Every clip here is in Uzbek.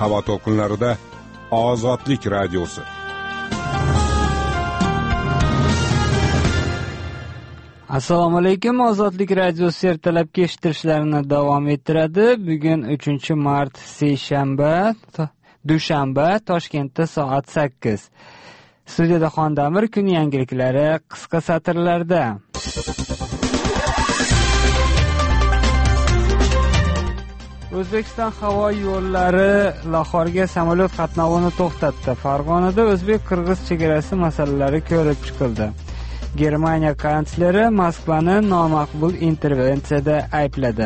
havo to'lqinlarida Ozodlik radiosi. Assalomu alaykum. Ozodlik radiosi ertalabki eshittirishlarini davom ettiradi. Bugun 3-mart dushanba, Toshkentda soat 8. Studiyada Xondamir, kun yangiliklari qisqa satrlarda. O'zbekiston havo yo'llari Lahorga samolyot qatnovini to'xtatdi. Farg'onada o'zbek-qirg'iz chegarasi masalalari ko'rib chiqildi. Germaniya kansleri Moskvani nomaqbul intervensiyada aybladi.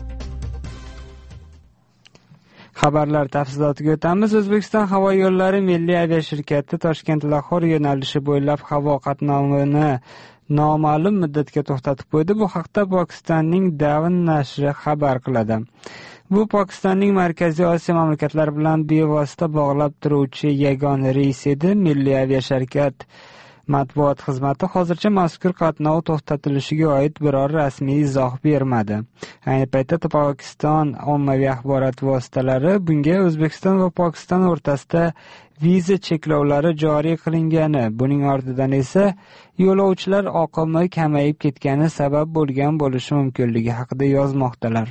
Xabarlar tafsilotiga o'tamiz. O'zbekiston havo yo'llari milliy aviashirkati Toshkent-Lahor yo'nalishi bo'ylab havo qatnovini noma'lum muddatga to'xtatib qo'ydi. Bu haqda Pokistonning Dawn nashri xabar qiladi. Bu Pokistonning Markaziy Osiyo mamlakatlari bilan bevosita bog'lab turuvchi yagona reys edi. Milliy aviashirkat matbuot xizmati hozircha mazkur qatnov to'xtatilishiga oid biror rasmiy izoh bermadi. Ayni paytda Pokiston ommaviy axborot vositalari bunga O'zbekiston va Pokiston o'rtasida viza cheklovlari joriy qilingani, buning ortidan esa yo'lovchilar oqimi kamayib ketgani sabab bo'lgan bo'lishi mumkinligi haqida yozmoqdalar.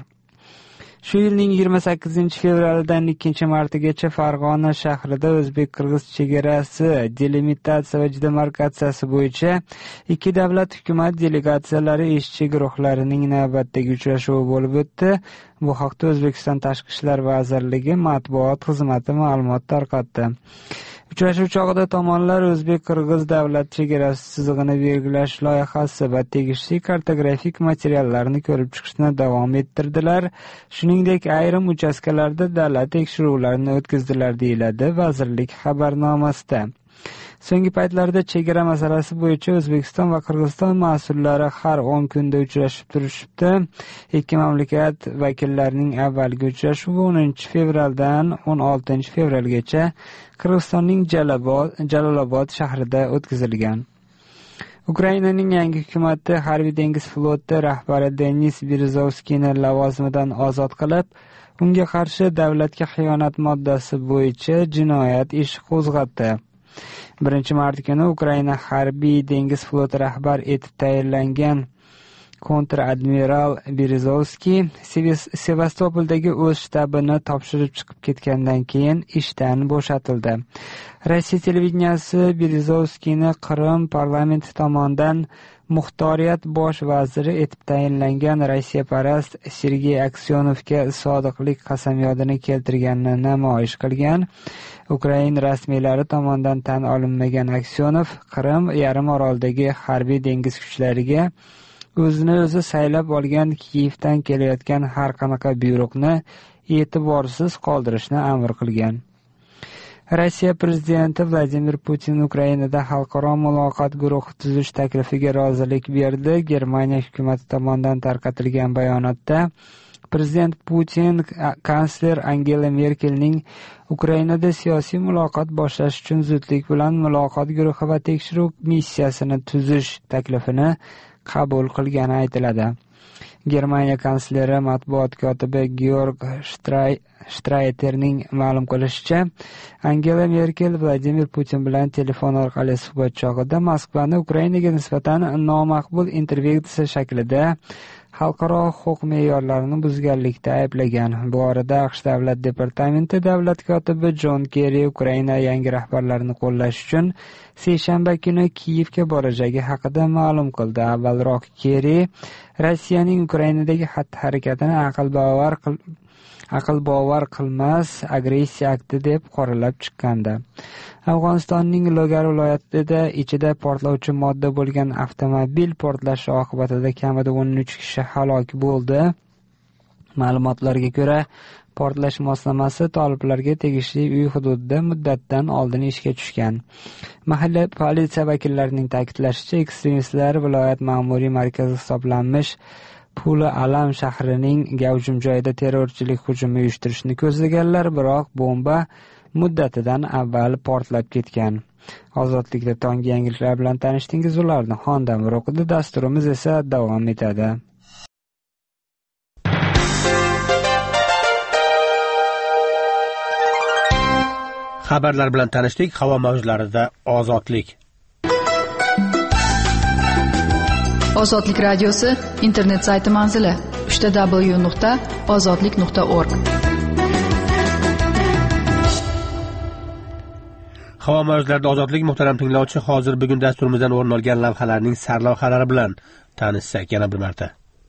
Shu yilning 28-fevralidan 2-martigacha Farg'ona shahrida o'zbek-qirg'iz chegarasi delimitatsiya va demarkatsiyasi bo'yicha ikki davlat hukumat delegatsiyalari ishchi guruhlarining navbatdagi uchrashuvi bo'lib o'tdi. Bu haqda O'zbekiston Tashqi ishlar vazirligi matbuot xizmati ma'lumot tarqatdi. Uchrashuv chog'ida tomonlar o'zbek-qirg'iz davlat chegarasi chizig'ini belgilash loyihasi va tegishli kartografik materiallarni ko'rib chiqishni davom ettirdilar. Shuningdek, ayrim uchastkalarda davlat tekshiruvlarini o'tkazdilar, deyiladi vazirlik xabarnomasida. So'nggi paytlarda chegara masalasi bo'yicha O'zbekiston va Qirg'iziston mas'ullari har 10 kunda uchrashib turishibdi. Ikki mamlakat vakillarining avvalgi uchrashuvi 10-fevraldan 16-fevralgacha Qirg'izistonning Jalolobod shahrida o'tkazilgan. Ukrainaning yangi hukumati harbiy dengiz floti rahbari Denis Berezovskiyni lavozimidan ozod qilib, unga qarshi davlatga xiyonat moddasi bo'yicha jinoyat ishi qo'zg'atdi. 1-mart kuni Ukraina harbiy dengiz floti rahbar etib tayinlangan kontra-admiral Berezovskiy Sevastopoldagi o'z shtabini topshirib chiqib ketgandan keyin ishdan bo'shatildi. Rossiya televideniyasi Berezovskiyni Qrim parlamenti tomonidan muxtoriyat bosh vaziri etib tayinlangan Rossiyaparast Sergey Aksionovga sodiqlik qasamyodini keltirganini namoyish qilgan. Ukraina rasmiylari tomonidan tan olinmagan Aksionov Qrim yarim orolidagi harbiy dengiz kuchlariga o'zini o'zi saylab olgan Kiyevdan kelayotgan har qanaqa buyruqni e'tiborsiz qoldirishni amr qilgan. Rossiya prezidenti Vladimir Putin Ukrainada xalqaro muloqot guruhi tuzish taklifiga rozilik berdi. Germaniya hukumati tomonidan tarqatilgan bayonotda Prezident Putin kansler Angela Merkelning Ukrainada siyosiy muloqot boshlash uchun zudlik bilan muloqot guruhi va tekshiruv missiyasini tuzish taklifini qabul qilgani aytiladi. Germaniya kansleri matbuot kotibi Georg Streiterning ma'lum qilishicha, Angela Merkel Vladimir Putin bilan telefon orqali suhbat chog'ida Moskvani Ukrainaga nisbatan nomaqbul intervensiya shaklida xalqaro huquq me'yorlarini buzganlikda ayblagan. Bu orada AQSh davlat departamenti davlat kotibi Jon Kerri Ukraina yangi rahbarlarini qo'llash uchun seshanba kuni Kiyevga borajagi haqida ma'lum qildi. Avvalroq Kerri Rossiyaning Ukrainadagi xatti-harakatini aql bovar qilmas agressiya akti deb qoralab chiqqandi. Afg'onistonning Logar viloyatida ichida portlovchi modda bo'lgan avtomobil portlashi oqibatida kamida 13 kishi halok bo'ldi. Ma'lumotlarga ko'ra, portlash moslamasi toliblarga tegishli uy hududida muddatdan oldin ishga tushgan. Mahalla politsiya vakillarining ta'kidlashicha, ekstremistlar viloyat ma'muriy markazi hisoblanmish Puli Alam shahrining gavjum joyida terrorchilik hujumi uyushtirishni ko'zlaganlar, biroq bomba muddatidan avval portlab ketgan. Ozodlikda tonggi yangiliklar bilan tanishdingiz, ularni Xondamir o'qidi. Dasturimiz esa davom etadi. Xabarlar bilan tanishdik. Havo mavjlarida ozodlik. Ozodlik radiosi internet sayti manzili www.ozodlik.org. Havo mavjlarida ozodlik. Muhtaram tinglovchi, hozir bugun dasturimizdan o'rin olgan lavhalarning sarlavhalari bilan tanishsak yana bir marta.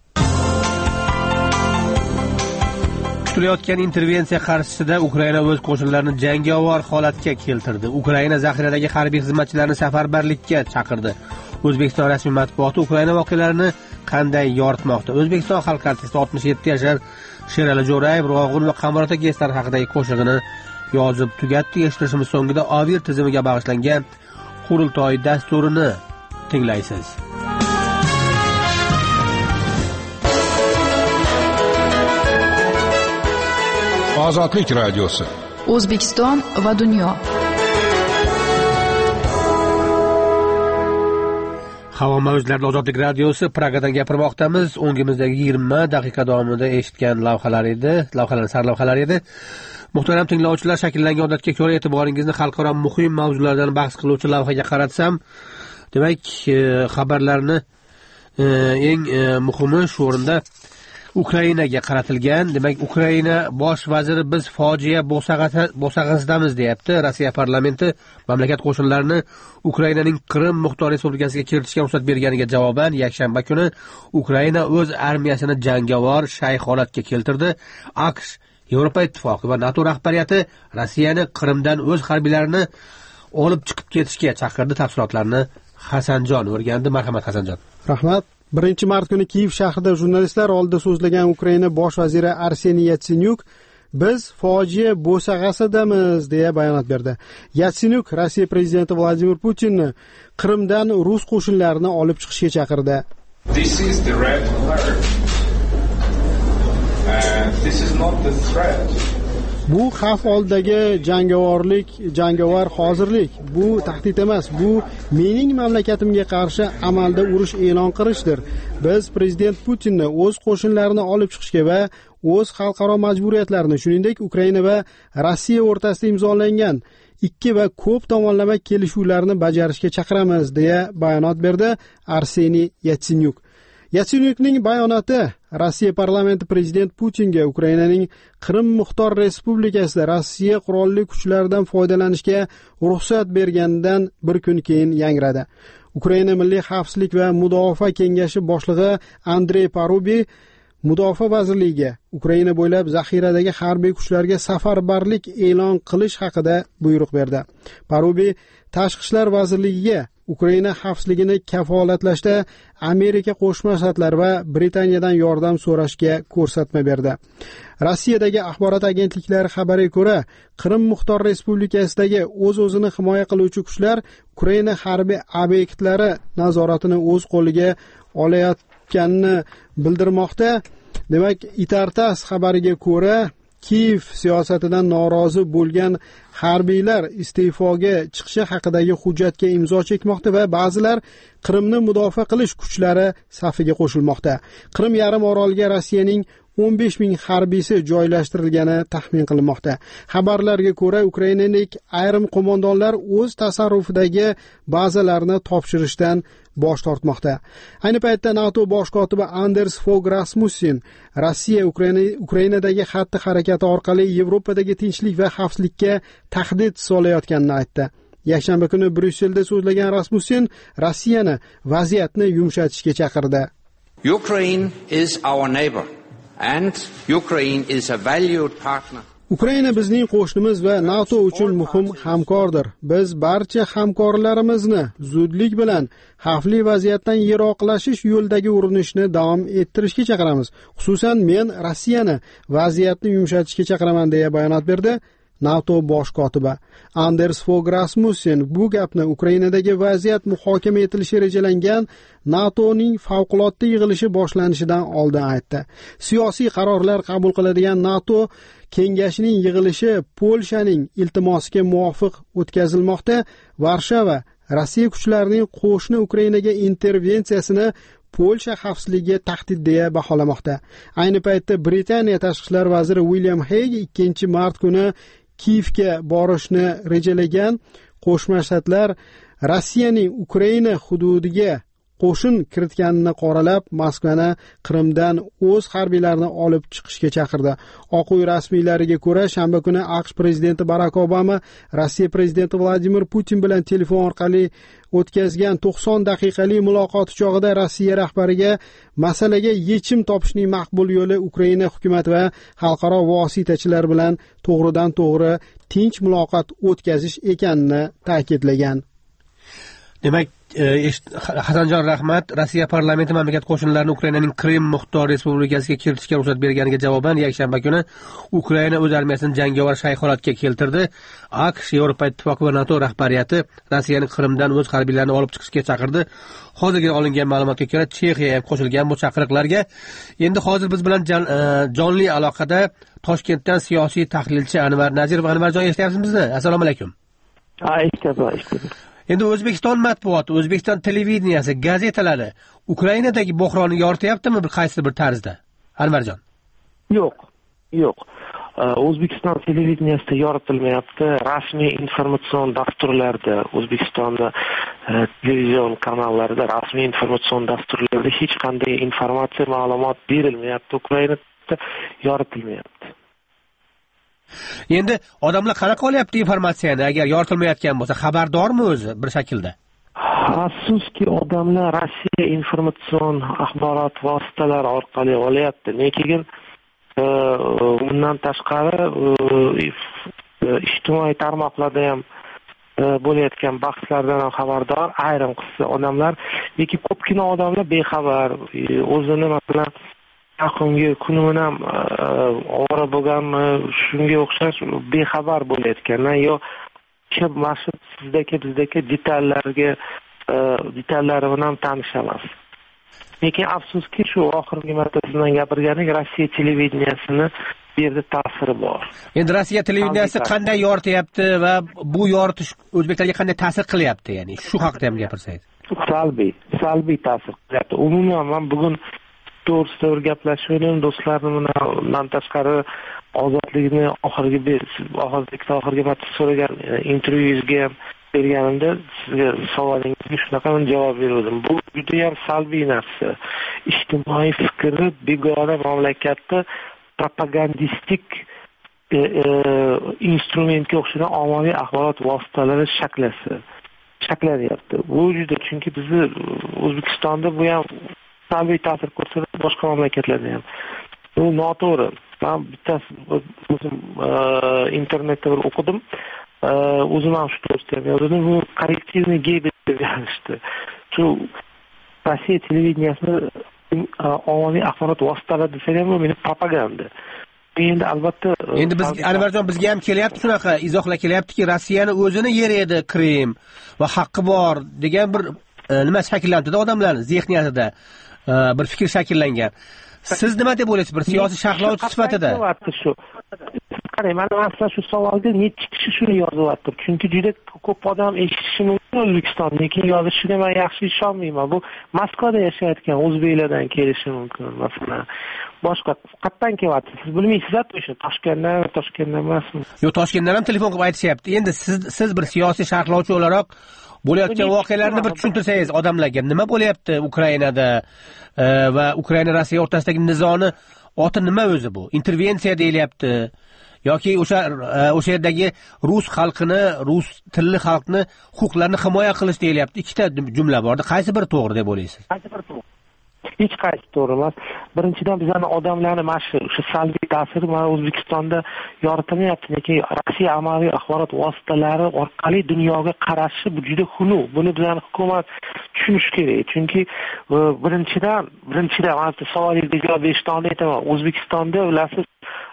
Kutilayotgan intervensiya qarshisida Ukraina o'z qo'shinlarini jangovar holatga keltirdi. Ukraina zaxiradagi harbiy xizmatchilarni safarbarlikka chaqirdi. O'zbekiston rasmiy matbuoti Ukraina voqealarini qanday yoritmoqda? O'zbekiston xalq artisti 67 yashar Sherali Jo'rayev Rog'un va Qambarota gestlari haqidagi qo'shig'ini yozib tugatdi. Eshitishimiz so'ngida Ovir tizimiga bag'ishlangan qurultoy dasturini tinglaysiz. Ozodlik radiosi. O'zbekiston va dunyo. Havo mavjlarida ozodlik radiosi Pragadan gapirmoqdamiz. O'ngimizdagi 20 daqiqa davomida eshitgan sarlavhalar edi. Muhtaram tinglovchilar, shakllangan odatga ko'ra e'tiboringizni xalqaro muhim mavzulardan bahs qiluvchi lavhaga qaratsam, demak, xabarlarni eng muhimi shu o'rinda Ukrainaga qaratilgan. Demak, Ukraina bosh vaziri biz fojia bo'sag'asidamiz deyapti. Rossiya parlamenti mamlakat qo'shinlarini Ukrainaning Qrim muxtor respublikasiga kiritishga ruxsat berganiga javoban yakshanba kuni Ukraina o'z armiyasini jangovar shay holatga keltirdi. AQSh, Yevropa Ittifoqi va NATO rahbariyati Rossiyani Qrimdan o'z harbiylarini olib chiqib ketishga chaqirdi. Tafsilotlarni Hasanjon o'rgandi. Marhamat Hasanjon. Rahmat. 1-mart kuni Kiyev shahrida jurnalistlar oldida so'zlagan Ukraina bosh vaziri Arseniy Yatsenyuk biz fojia bo'sag'asidamiz deya bayonot berdi. Yatsenyuk Rossiya prezidenti Vladimir Putinni Qrimdan rus qo'shinlarini olib chiqishga chaqirdi. This is the red alert. This is not the threat. Bu xavf oldidagi jangovar hozirlik. Bu tahdid emas, bu mening mamlakatimga qarshi amalda urush e'lon qilishdir. Biz prezident Putinni o'z qo'shinlarini olib chiqishga va o'z xalqaro majburiyatlarini, shuningdek Ukraina va Rossiya o'rtasida imzolangan 2 va ko'p tomonlama kelishuvlarni bajarishga chaqiramiz deya bayonot berdi Arseniy Yatsenyuk. Yatsenyukning bayonoti Rossiya parlamenti prezident Putinga Ukrainaning Qrim muxtor respublikasida Rossiya qurolli kuchlaridan foydalanishga ruxsat berganidan bir kun keyin yangradi. Ukraina Milliy xavfsizlik va mudofaa kengashi boshlig'i Andrey Parubi Mudofaa vazirligiga Ukraina bo'ylab zaxiradagi harbiy kuchlarga safarbarlik e'lon qilish haqida buyruq berdi. Parubi Tashqi ishlar vazirligiga Ukraina xavfsizligini kafolatlashda Amerika Qo'shma Shtatlari va Britaniyadan yordam so'rashga ko'rsatma berdi. Rossiyadagi axborot agentliklari xabariga ko'ra, Qrim muxtor respublikasidagi o'z-o'zini himoya qiluvchi kuchlar Ukraina harbiy obyektlari nazoratini o'z qo'liga olayotganini bildirmoqda. Demak, Itartas xabariga ko'ra, Kiyev siyosatidan norozi bo'lgan harbiylar iste'foga chiqishi haqidagi hujjatga imzo chekmoqda va ba'zilar Qrimni mudofaa qilish kuchlari safiga qo'shilmoqda. Qrim yarim oroliga Rossiyaning 15,000 harbiysi joylashtirilgani taxmin qilinmoqda. Xabarlarga ko'ra, Ukrainalik ayrim qo'mondonlar o'z tasarrufidagi bazalarni topshirishdan bosh tortmoqda. Ayni paytda NATO bosh kotibi Anders Fogh Rasmussen Rossiya Ukrainadagi xatti harakati orqali Yevropadagi tinchlik va xavfsizlikka tahdid solayotganini aytdi. Yakshanba kuni Bryusselda so'zlagan Rasmussen Rossiyani vaziyatni yumshatishga chaqirdi. Ukraine is our neighbor and Ukraine is a valued partner. Ukraina bizning qo'shnimiz va NATO uchun muhim hamkordir. Biz barcha hamkorlarimizni zudlik bilan xavfli vaziyatdan yiroqlashish yo'lidagi urinishni davom ettirishga chaqiramiz. Xususan men Rossiyani vaziyatni yumshatishga chaqiraman deya bayonot berdi NATO bosh kotibi. Anders Fogh Rasmussen bu gapni Ukrainadagi vaziyat muhokama etilishi rejalangan NATOning favqulodda yig'ilishi boshlanishidan oldin aytdi. Siyosiy qarorlar qabul qiladigan NATO kengashining yig'ilishi Polshaning iltimosiga muvofiq o'tkazilmoqda. Varshava Rossiya kuchlarining qo'shni Ukrainaga intervensiyasini Polsha xavfsizligiga tahdid deya baholamoqda. Ayni paytda Britaniya tashqi ishlar vaziri William Hague 2-mart kuni Kiyevga borishni rejalagan Qo'shma Shtatlar Rossiyaning Ukraina hududiga qo'shin kiritganini qoralab, Moskvani Qrimdan o'z harbiylarini olib chiqishga chaqirdi. Oq uy rasmiylariga ko'ra, shanba kuni AQSh prezidenti Barak Obama Rossiya prezidenti Vladimir Putin bilan telefon orqali o'tkazgan 90 daqiqalik muloqoti chog'ida Rossiya rahbariga masalaga yechim topishning maqbul yo'li Ukraina hukumat va xalqaro vositachilar bilan to'g'ridan-to'g'ri tinch muloqot o'tkazish ekanini ta'kidlagan. Demak, Hasanjon rahmat. Rossiya parlamenti mamlakat qo'shinlarini Ukrainaning Krim muxtor respublikasiga kiritishga ruxsat berganiga javoban yakshanba kuni Ukraina o'z armiyasini jangovar shay holatga keltirdi. AQSh, Yevropa Ittifoqi va NATO rahbariyati Rossiyani Qrimdan o'z harbiylarini olib chiqishga chaqirdi. Hozirgi olingan ma'lumotga ko'ra, Chexiya ham qo'shilgan bu chaqiriqlarga. Endi hozir biz bilan jonli aloqada Toshkentdan siyosiy tahlilchi Anvar Nazirov. Anvarjon, eshityapsizmi bizni? Assalomu alaykum. Eshitaman. Endi O'zbekiston matbuoti, O'zbekiston televideniyasi, gazetalari Ukrainadagi bo'hronni yorityaptimi qaysi bir tarzda? Anvarjon. Yo'q. O'zbekiston televideniyasida yoritilmayapti. Rasmiy informatsion dasturlarda, O'zbekistonda televizion kanallarida, rasmiy informatsion dasturlarda hech qanday informatsiya, ma'lumot berilmayapti. Ukrainada yoritilmayapti. Endi odamlar qanaqa olyapti informatsiyani? Agar yoritilmayotgan bo'lsa, xabardormi o'zi bir shaklda? Afsuski, odamlar Rossiya informatsion axborot vositalari orqali olyapti. Lekin bundan tashqari ijtimoiy tarmoqlarda ham bo'layotgan bahslardan ham xabardor ayrim qismi odamlar, lekin ko'pgina odamlar bexabar, o'zini masalan yaqingi kunim ham ovora bo'lganmi, shunga o'xshash bexabar bo'layotganlar yo mashhur sizdagi bizdagi detallari bilan tanish emas. Lekin afsuski, shu oxirgi marta sizdan gapirganik Rossiya televideniyasini bu yerda ta'siri bor. Endi Rossiya televideniyasi qanday yorityapti va bu yoritish o'zbeklarga qanday ta'sir qilyapti, ya'ni shu haqida ham gapirsangiz. Salbiy ta'sir qilyapti. Umuman men bugun to'g'risida gaplashishim do'stlarim bilan tashqari ozodlikni oxirgi marta so'ragan intervyungizga berganimda sizga savolingizga shunaqa javob berdim. Bu juda ham salbiy narsa. Ijtimoiy fikrni begona mamlakatda propagandistik instrumentga o'xshagan ommaviy axborot vositalari shaklanyapti. Bu juda, chunki bizni O'zbekistonda bu ham salbiy ta'sir ko'rsatadi, boshqa mamlakatlarda ham. Bu noto'g'ri. Men bittasi o'zim internetda bir o'qidim. O'zim ham shu to'g'risida ham yozdim. Bu kollektivniy geyber deb yozishdi. Shu Rossiya televideniyasini ommaviy axborot vositalari desa ham bu meni propaganda. Endi albatta biz Anvarjon, bizga ham kelyapti shunaqa izohlar kelyaptiki, Rossiyani o'zini yer edi Krim va haqqi bor degan bir nima shakllantida odamlarning zehniyatida bir fikr shakllangan. Siz nima deb o'ylaysiz bir siyosiy sharhlovchi sifatida? Qarang, men aslan shu savolga necha kishi shuni yozyapti. Chunki juda ko'p odam eshitishi mumkin O'zbekistonda, lekin yozishiga men yaxshi ishonmayman. Bu Moskvada yashayotgan o'zbeklardan kelishi mumkin, masalan. Boshqa qayerdan kelyapti? Siz bilmaysiz-ku o'sha Toshkentdan emasmi? Yo'q, Toshkentdan ham telefon qilib aytishyapti. Endi siz bir siyosiy sharhlovchi o'laroq bo'layotgan voqealarni bir tushuntirsangiz odamlarga, nima bo'layapti Ukrainada va Ukraina Rossiya o'rtasidagi nizoni oti nima o'zi bu? Intervensiya deyilyapti yoki o'sha yerdagi rus xalqini, rus tilli xalqni huquqlarini himoya qilish deyilyapti. Ikkita jumla borda. Qaysi biri to'g'ri deb o'ylaysiz? Hech qaysi to'g'ri emas. Birinchidan bizning odamlarning mana shu salbiy ta'siri mana O'zbekistonda yoritilmayapti, lekin Rossiya ommaviy axborot vositalari orqali dunyoga qarashi bu juda xunuk. Buni bizning hukumat tushunishi kerak. Chunki birinchidan mana savolingizga javob berishdan oldin aytaman. O'zbekistonda bilasiz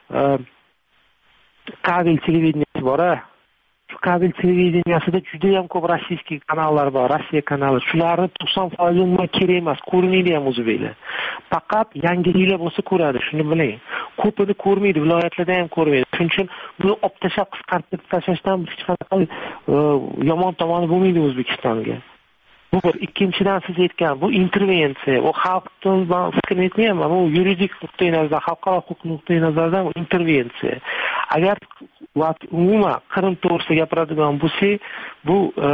kabel televideniyasi bor-a. Shu kabel televideniyasida juda ham ko'p rossiyskiy kanallar bor, Rossiya kanali. Shularni 90% umuman kerak emas, ko'rmaydi ham o'zbeklar. Faqat yangiliklar bo'lsa ko'radi, shuni biling. Ko'pini ko'rmaydi, viloyatlarda ham ko'rmaydi. Shuning uchun buni optashab qisqartirib tashlashdan hech qanaqa yomon tomoni bo'lmaydi O'zbekistonga. Bu bir. Ikkinchidan siz aytgan bu intervensiya. U xalqning fikrini aytmayman, bu yuridik nuqtai nazardan, xalqaro huquq nuqtai nazardan bu intervensiya. Agar umuman Qrim to'g'risida gapiradigan bo'lsak, bu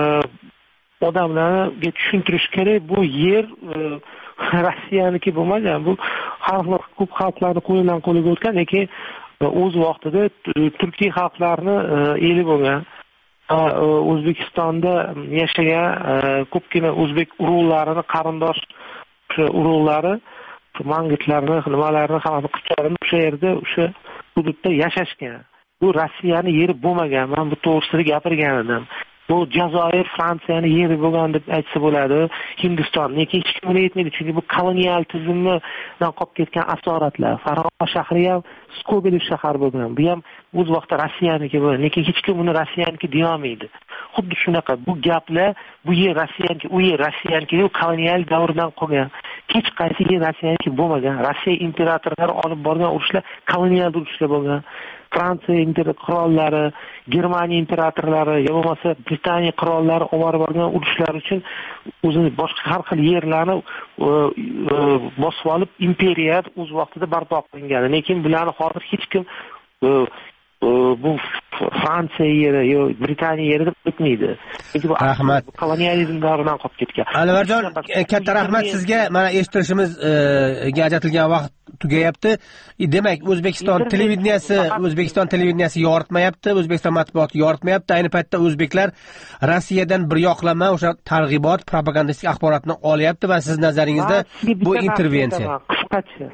odamlarga tushuntirish kerak, bu yer Rossiyaniki bo'lmagan, bu ko'p xalqlarni qo'lidan qo'liga o'tgan, lekin o'z vaqtida turkiy xalqlarni eli bo'lgan. O'zbekistonda yashagan ko'pgina o'zbek urug'larini, qarindosh urug'lari, mangitlarni, nimalarni hammasi qizcharini o'sha yerda, o'sha hududda yashashgan. Bu Rossiyaning yeri bo'lmagan. Men bu to'g'risida gapirgan edim. Bu Jazoir Fransiyani yeri bo'lgan deb aytsa bo'ladi, Hindiston. Lekin hech kim buni aytmaydi, chunki bu kolonial tizimdan qolib ketgan asoratlar. Farg'ona shahri ham Skobelov shahar bo'lgan. Bu ham o'z vaqtida Rossiyaniki bo'lgan, lekin hech kim buni Rossiyaniki deya olmaydi. Xuddi shunaqa bu gaplar, bu yer Rossiyaniki, u yer Rossiyaniki, u kolonial davrdan qolgan. Hech qaysi yer Rossiyaniki bo'lmagan. Rossiya imperatorlari olib borgan urushlar kolonial urushlar bo'lgan. Fransiya qirollari, Germaniya imperatorlari, yo bo'lmasa Britaniya qirollari olib borgan urushlar uchun o'zini boshqa har xil yerlarni bosib olib imperiya o'z vaqtida barpo qilingan. Lekin bularni hozir hech kim bu Fransiya yeri yo Britaniya yeri deb aytmaydi. Chunki bu rahmat. Kolonializm davridan qolib ketgan. Anvarjon, katta rahmat sizga. Mana eshittirishimizga ajratilgan vaqt tugayapti. Demak, O'zbekiston televideniyasi yoritmayapti, O'zbekiston matbuoti yoritmayapti. Ayni paytda o'zbeklar Rossiyadan bir yoqlama o'sha targ'ibot, propagandistik axborotni olyapti va siz nazaringizda bu intervensiya. Qisqacha.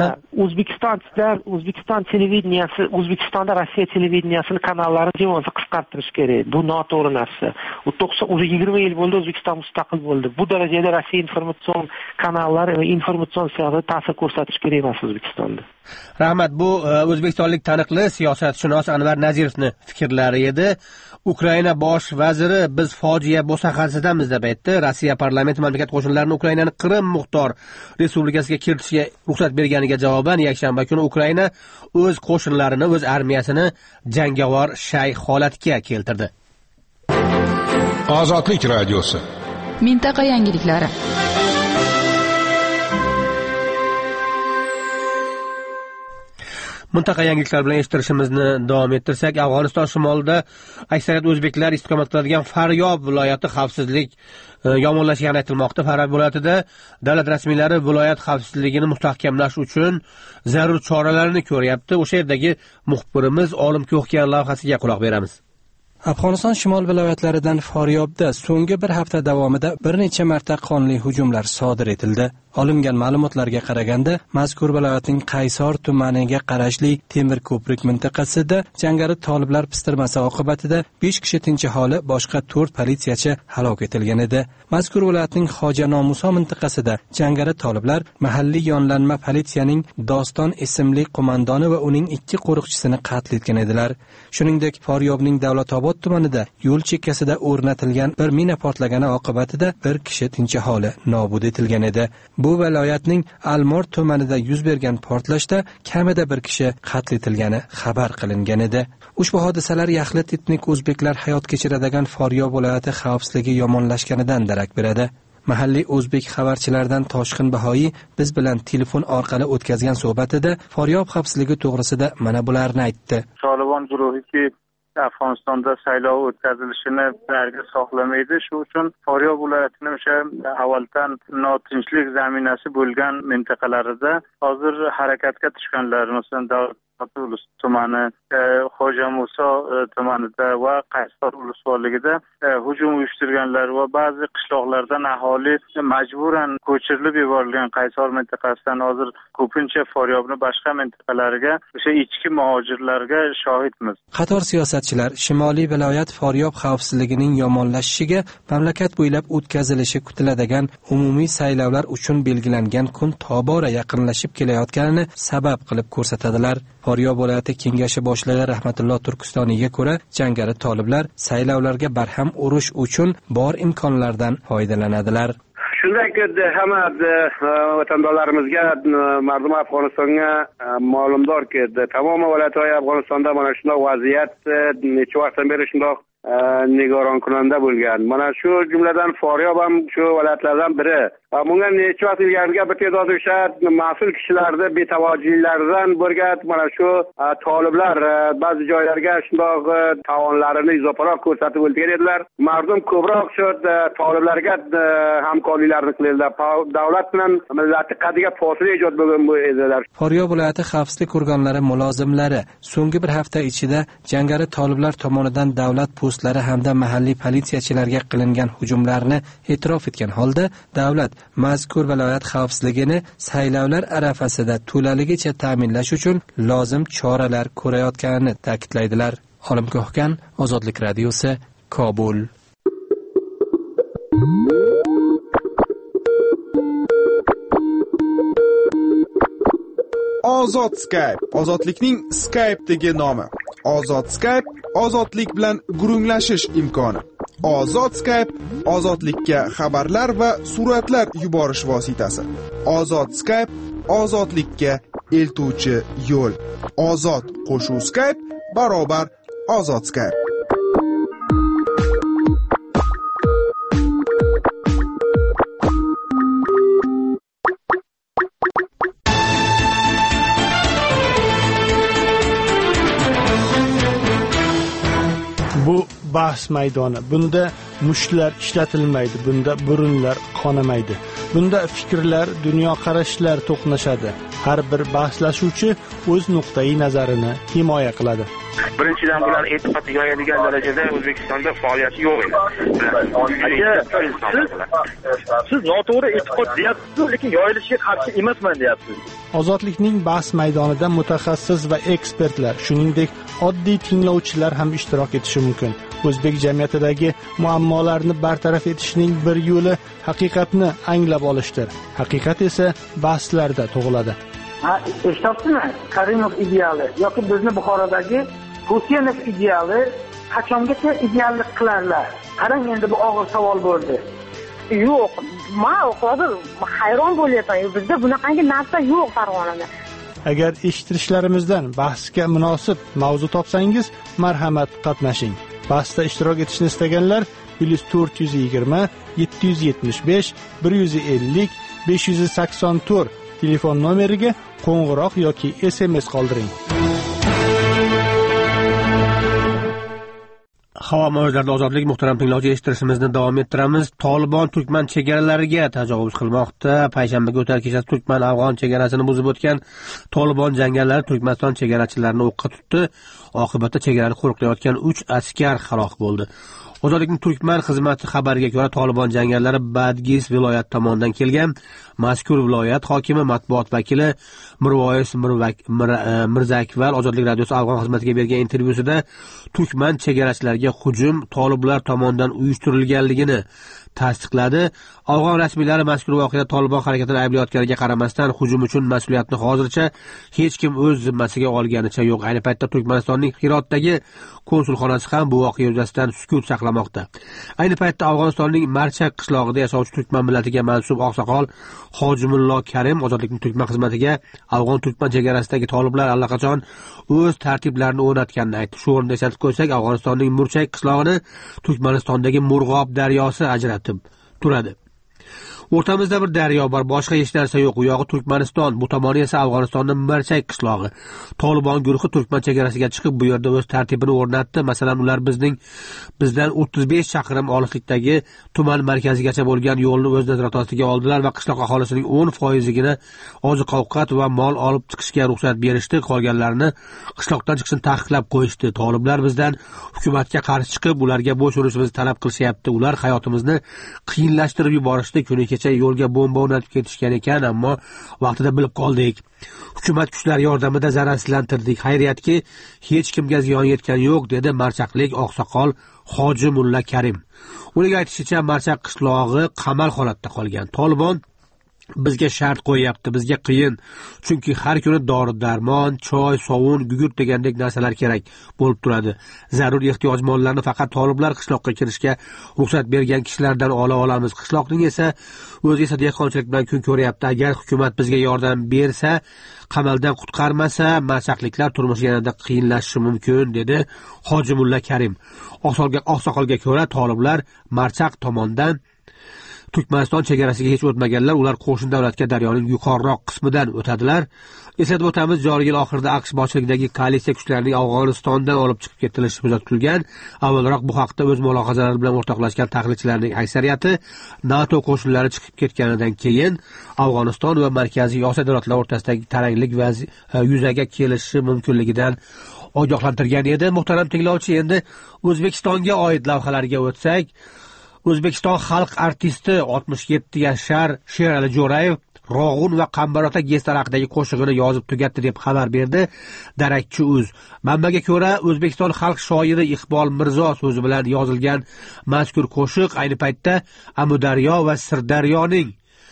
O'zbekiston televideniyasi, O'zbekistonda Rossiya televideniyasini kanallari javozi qisqartirish kerak. Bu noto'g'ri narsa. U 20 yil bo'ldi O'zbekiston mustaqil bo'ldi. Bu darajada Rossiya informatsion kanallari va informatsion siyosatga ta'sir ko'rsatish kerak emas O'zbekistonda. Rahmat. Bu o'zbekistonlik taniqli siyosatshunos Anvar Nazirovning fikrlari edi. Ukraina bosh vaziri biz fojia bo'sag'asidamiz deb aytdi. Rossiya parlamenti mamlakat qo'shinlarini Ukrainaning Qrim muxtor respublikasiga kiritishga ruxsat berganiga javoban yakshanba kuni Ukraina o'z qo'shinlarini, o'z armiyasini jangovar shay holatga keltirdi. Ozodlik radiosi. Mintaqa yangiliklari. Mintaqa yangiliklar bilan eshittirishimizni davom ettirsak, Afg'oniston shimolida aksariyat o'zbeklar istiqomat qiladigan Faryob viloyati xavfsizlik yomonlashgani aytilmoqda. Faryob viloyatida davlat rasmiylari viloyat xavfsizligini mustahkamlash uchun zarur choralarni ko'ryapti. O'sha yerdagi muxbirimiz Olim Ko'xgan lavhasiga quloq beramiz. Afg'oniston shimol viloyatlaridan Faryobda so'nggi bir hafta davomida bir necha marta qonli hujumlar sodir etildi. Olingan ma'lumotlarga qaraganda, mazkur viloyatning Qaysor tumaniga qarashli Temir ko'prik mintaqasida jangari toliblar pistirmasi oqibatida 5 kishi tinch aholi, boshqa 4 politsiyachi halok etilgan edi. Mazkur viloyatning Xoja Nomuso mintaqasida jangari toliblar mahalliy yonlanma politsiyaning Doston ismli qo'mondoni va uning 2 qo'riqchisini qatl etgan edilar. Shuningdek, Faryobning Davlatobod tumanida yo'l chekkasida o'rnatilgan bir mina portlagani oqibatida 1 kishi tinch aholi nobud etilgan edi. Bu viloyatning Almor tumanida yuz bergan portlashda kamida 1 kishi qatl etilgani xabar qilingan edi. Ushbu hodisalar yaxlit etnik o'zbeklar hayot kechiradigan Faryob viloyati xavfsizligi yomonlashganidan darak beradi. Mahalliy o'zbek xabarchilaridan Toshqin Bahoyi biz bilan telefon orqali o'tkazgan suhbatida Faryob xavfsizligi to'g'risida mana bularni aytdi. Tolibon guruhi Afg'onistonda saylov o'tkazilishini darga saqlamaydi. Shu uchun Faryob viloyatining o'sha avvaldan notinchlik zaminasi bo'lgan mintaqalarida hozir harakatga tushganlar, masalan, Davlatobod tumani, Xoja Muso tumanida va Qaysor ulusvorligida hujum uyushtirganlar va ba'zi qishloqlardan aholi majburan ko'chirilib yuborilgan Qaysor mintaqasidan hozir ko'pincha Faryobning boshqa mintaqalariga o'sha ichki muhojirlarga shohidmiz. Qator siyosatchilar Shimoliy viloyat Faryob xavfsizligining yomonlashishiga mamlakat bo'ylab o'tkazilishi kutiladigan umumiy saylovlar uchun belgilangan kun tobora yaqinlashib kelayotganini sabab qilib ko'rsatadilar. Faryob viloyati kengashi boshlig'i Rahmatulloh Turkistoniyga ko'ra, jangari toliblar saylovlarga barham urish uchun bor imkonlardan foydalanadilar. Shunday kirdi, hamma vatandoshlarımizga, mardum Afg'onistonga ma'lumdor kirdi. Tamom viloyat Afg'onistonda mana shunday vaziyat necha vaqtdan beri shunday nigoron kunanda bo'lgan. Mana shu jumladan Foryob ham shu viloyatlardan biri. Bunga necha vaqt ilgariga bir ta'dod o'sha mas'ul kishilarni betavojiliklaridan bo'lgan mana shu toliblar ba'zi joylarga shundoq taonlarini izofaroq ko'rsatib o'tgan edilar. Mardum ko'proq shu toliblarga hamkorliklarni qildilar. Davlat bilan millatni qadiga fosila ijod bo'lgan bu edilar. Foryob viloyati xavfsizlik organlari mulozimlari so'nggi bir hafta ichida jangari toliblar tomonidan davlat postlari hamda mahalliy politsiyachilarga qilingan hujumlarni e'tirof etgan holda davlat mazkur viloyat xavfsizligini saylovlar arafasida to'laligicha ta'minlash uchun lozim choralar ko'rayotganini ta'kidlaydilar. Olimgohgan, Ozodlik radiosi, Kobul. Ozod Skype, ozodlikning Skype'dagi nomi. Ozod Skype, ozodlik bilan gurunglashish imkoni. Ozod Skype, ozodlikka xabarlar va suratlar yuborish vositasi. Ozod Skype, ozodlikka eltuvchi yo'l. Ozod qo'shuv Skype barobar Ozod Skype. Bu bahs maydoni. Bunda mushlar ishlatilmaydi, bunda burunlar qonamaydi. Bunda fikrlar, dunyoqarashlar to'qnashadi. Har bir bahslashuvchi o'z nuqtai nazarini himoya qiladi. Birinchidan bular e'tiqod yoyadigan darajada O'zbekistonda faoliyati yo'q edi. Siz noto'g'ri e'tiqod deyapsiz, lekin yoyilishiga qarshi emasman deyapsiz. Ozodlikning bahs maydonida mutaxassis va ekspertlar, shuningdek oddiy tinglovchilar ham ishtirok etishi mumkin. O'zbek jamiyatidagi muammolarni bartaraf etishning bir yo'li haqiqatni anglab olishdir. Haqiqat esa bahslarda tug'iladi. Eshityapsizmi? Karimov ideali yoki bizni Buxorodagi Putinov ideali qachongacha ideallik qilarlar? Qarang, endi bu og'ir savol bo'ldi. Yo'q, men hozir hayron bo'lyapman. Bizda bunaqangi narsa yo'q Farg'onada. Agar eshittirishlarimizdan bahsga munosib mavzu topsangiz, marhamat qatnashing. Bahsda ishtirok etishni istaganlar +420 775 150 584 telefon nomeriga qo'ng'iroq yoki SMS qoldiring. Havo mavjlarida ozodlik muhtaram tinglovchi, eshittirishimizni davom ettiramiz. Tolibon Turkman chegaralariga tajovuz qilmoqda. Payshanbaga o'tar kechasi Turkman-Afg'on chegarasini buzib o'tgan Tolibon jangarilari Turkmaniston chegarachilarini o'qqa tutdi. Oqibatda chegarani qo'riqlayotgan 3 askar halok bo'ldi. Ozodlikning Turkman xizmati xabariga ko'ra, Tolibon jangarilari Badgis viloyat tomonidan kelgan. Mazkur viloyat hokimi matbuot vakili Mirvoyis Mirzakval Ozodlik radiosi Afg'on xizmatiga bergan intervyusida Turkman chegarachilariga hujum Toliblar tomonidan uyushtirilganligini tasdiqladi. Afg'on rasmiylari mazkur voqeada Tolibon harakatini ayblayotganiga qaramasdan hujum uchun mas'uliyatni hozircha hech kim o'z zimmasiga olganicha yo'q. Ayni paytda Turkmanistonning Hirotdagi konsulxonasi ham bu voqea yuzasidan sukut saqlamoqda. Ayni paytda Afg'onistonning Marchak qishlog'ida yashovchi Turkman millatiga mansub oqsoqol Hojimullo Karim Ozodlikning Turkman xizmatiga Afg'on-Turkman chegarasidagi toliblar allaqachon o'z tartiblarini o'rnatganini aytdi. Shu o'rinda eslatib qo'ysak, Afg'onistonning Murchak qishlog'ini Turkmanistondagi Murg'ob daryosi ajratib turadi. O'rtamizda bir daryo bor, boshqa hech narsa yo'q. U yog'i Turkmaniston, bu tomoni esa Afg'onistonning Marchak qishlog'i. Tolibon guruhi Turkman chegarasiga chiqib, bu yerda o'z tartibini o'rnatdi. Masalan, ular bizdan 35 chaqirim olislikdagi tuman markazigacha bo'lgan yo'lni o'z nazorati ostiga oldilar va qishloq aholisining 10%igina oziq-ovqat va mol olib chiqishga ruxsat berishdi. Qolganlarini qishloqdan chiqishni taqiqlab qo'yishdi. Toliblar bizdan hukumatga qarshi chiqib, ularga bo'ysunishimizni talab qilishyapti. Ular hayotimizni qiyinlashtirib yuborishdi. Kuni yo'lga bomba o'rnatib ketishgan ekan, ammo vaqtida bilib qoldik. Hukumat kuchlari yordamida zararsizlantirdik. Xayriyatki, hech kimga ziyon yetgani yo'q, dedi marchaqlik oqsoqol Hojimulla Karim. Uning aytishicha, Marchaq qishlog'i qamal holatda qolgan. Tolibon bizga shart qo'yyapti, bizga qiyin. Chunki har kuni dori-darmon, choy, sovun, gugurt degandek narsalar kerak bo'lib turadi. Zarur ehtiyoj mollarini faqat toliblar qishloqqa kirishga ruxsat bergan kishilardan ola olamiz. Qishloqning esa o'zi esa dehqonchilik bilan kun ko'ryapti. Agar hukumat bizga yordam bersa, qamaldan qutqarmasa, masaqliklar turmushi yanada qiyinlashishi mumkin, dedi Hojimulla Karim. Oqsoqolga ko'ra, toliblar Marchaq tomondan Turkmaniston chegarasiga hech o'tmaganlar, ular qo'shni davlatga daryoning yuqoriroq qismidan o'tadilar. Eslatib o'tamiz, joriy yil oxirida AQSh boshchiligidagi koalitsiya kuchlarining Afg'onistondan olib chiqib ketilishi kuzatilgan. Avvalroq bu haqda o'z mulohazalari bilan o'rtoqlashgan tahlilchilarning aksariyati NATO qo'shinlari chiqib ketganidan keyin Afg'oniston va Markaziy Osiyo davlatlari o'rtasidagi taranglik yuzaga kelishi mumkinligidan ogohlantirgan edi. Muhtaram tinglovchi, endi O'zbekistonga oid lavhalarga o'tsak, O'zbekiston xalq artisti 67 yashar Sherali Jo'rayev Rog'un va Qambarota geslar haqidagi qo'shig'ini yozib tugatdi deb xabar berdi Darakchi.uz. Manbaga ko'ra, O'zbekiston xalq shoiri Iqbol Mirzo so'zi bilan yozilgan mazkur qo'shiq ayni paytda Amudaryo va Sirdaryoning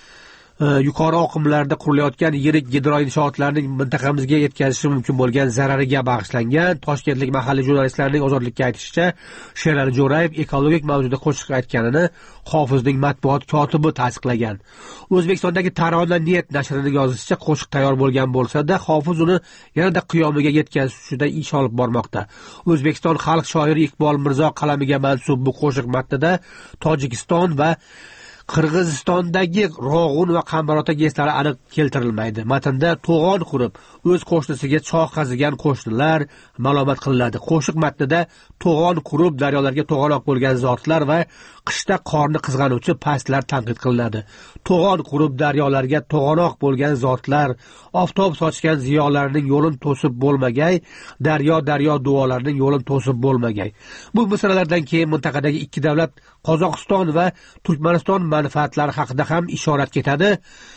yuqori oqimlarda qurilayotgan yirik gidroinshootlarning mintaqamizga yetkazishi mumkin bo'lgan zarariga bag'ishlangan. Toshkentlik mahalliy jurnalistlarning ozodlikka aytishicha, Sherali Jo'rayev ekologik mavzuda qo'shiq aytganini Hofizning matbuot kotibi tasdiqlagan. O'zbekistondagi Tarona Niyat nashrining yozishicha, qo'shiq tayyor bo'lgan bo'lsa-da, Hofiz uni yanada qiyomiga yetkazishida ish olib bormoqda. O'zbekiston xalq shoiri Iqbol Mirzo qalamiga mansub bu qo'shiq matnida Tojikiston va Qirg'izistondagi Rog'un va Qambarota geslari aniq keltirilmaydi. Matnda to'g'on qurib, o'z qo'shnisiga choq qazigan qo'shnilar ma'lumot qilinadi. Qo'shiq matnida to'g'on qurib, daryolarga to'g'anoq bo'lgan zotlar va qishda qorni qizg'anuvchi pastlar tanqid qilinadi. To'g'on qurib, daryolarga to'g'anoq bo'lgan zotlar, oftob sochgan ziyolarning yo'lin to'sib bo'lmagay, daryo duolarining yo'lin to'sib bo'lmagay. Bu masalalardan keyin mintaqadagi ikki davlat Qozog'iston va Turkmaniston manfaatlari haqida ham ishorat ketadi.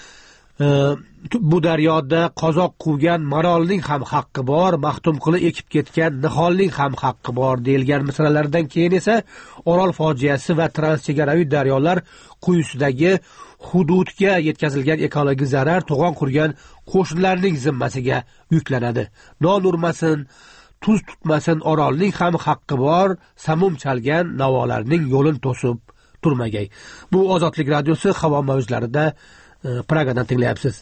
Bu daryoda qozoq quvgan Marolning ham haqqi bor, Maxtum qilib ekib ketgan Niholning ham haqqi bor deyilgan masalalardan keyin esa Orol fojiasi va transchegaraviy daryolar quyisidagi hududga yetkazilgan ekologik zarar to'g'on qurgan qo'shnilarning zimmasiga yuklanadi. Non urmasin, tuz tutmasin, Orolning ham haqqi bor, samum chalgan navolarning yo'lin to'sib turmagay. Bu Ozodlik radiosi havo mavjlarida Pragadan tinglayapsiz.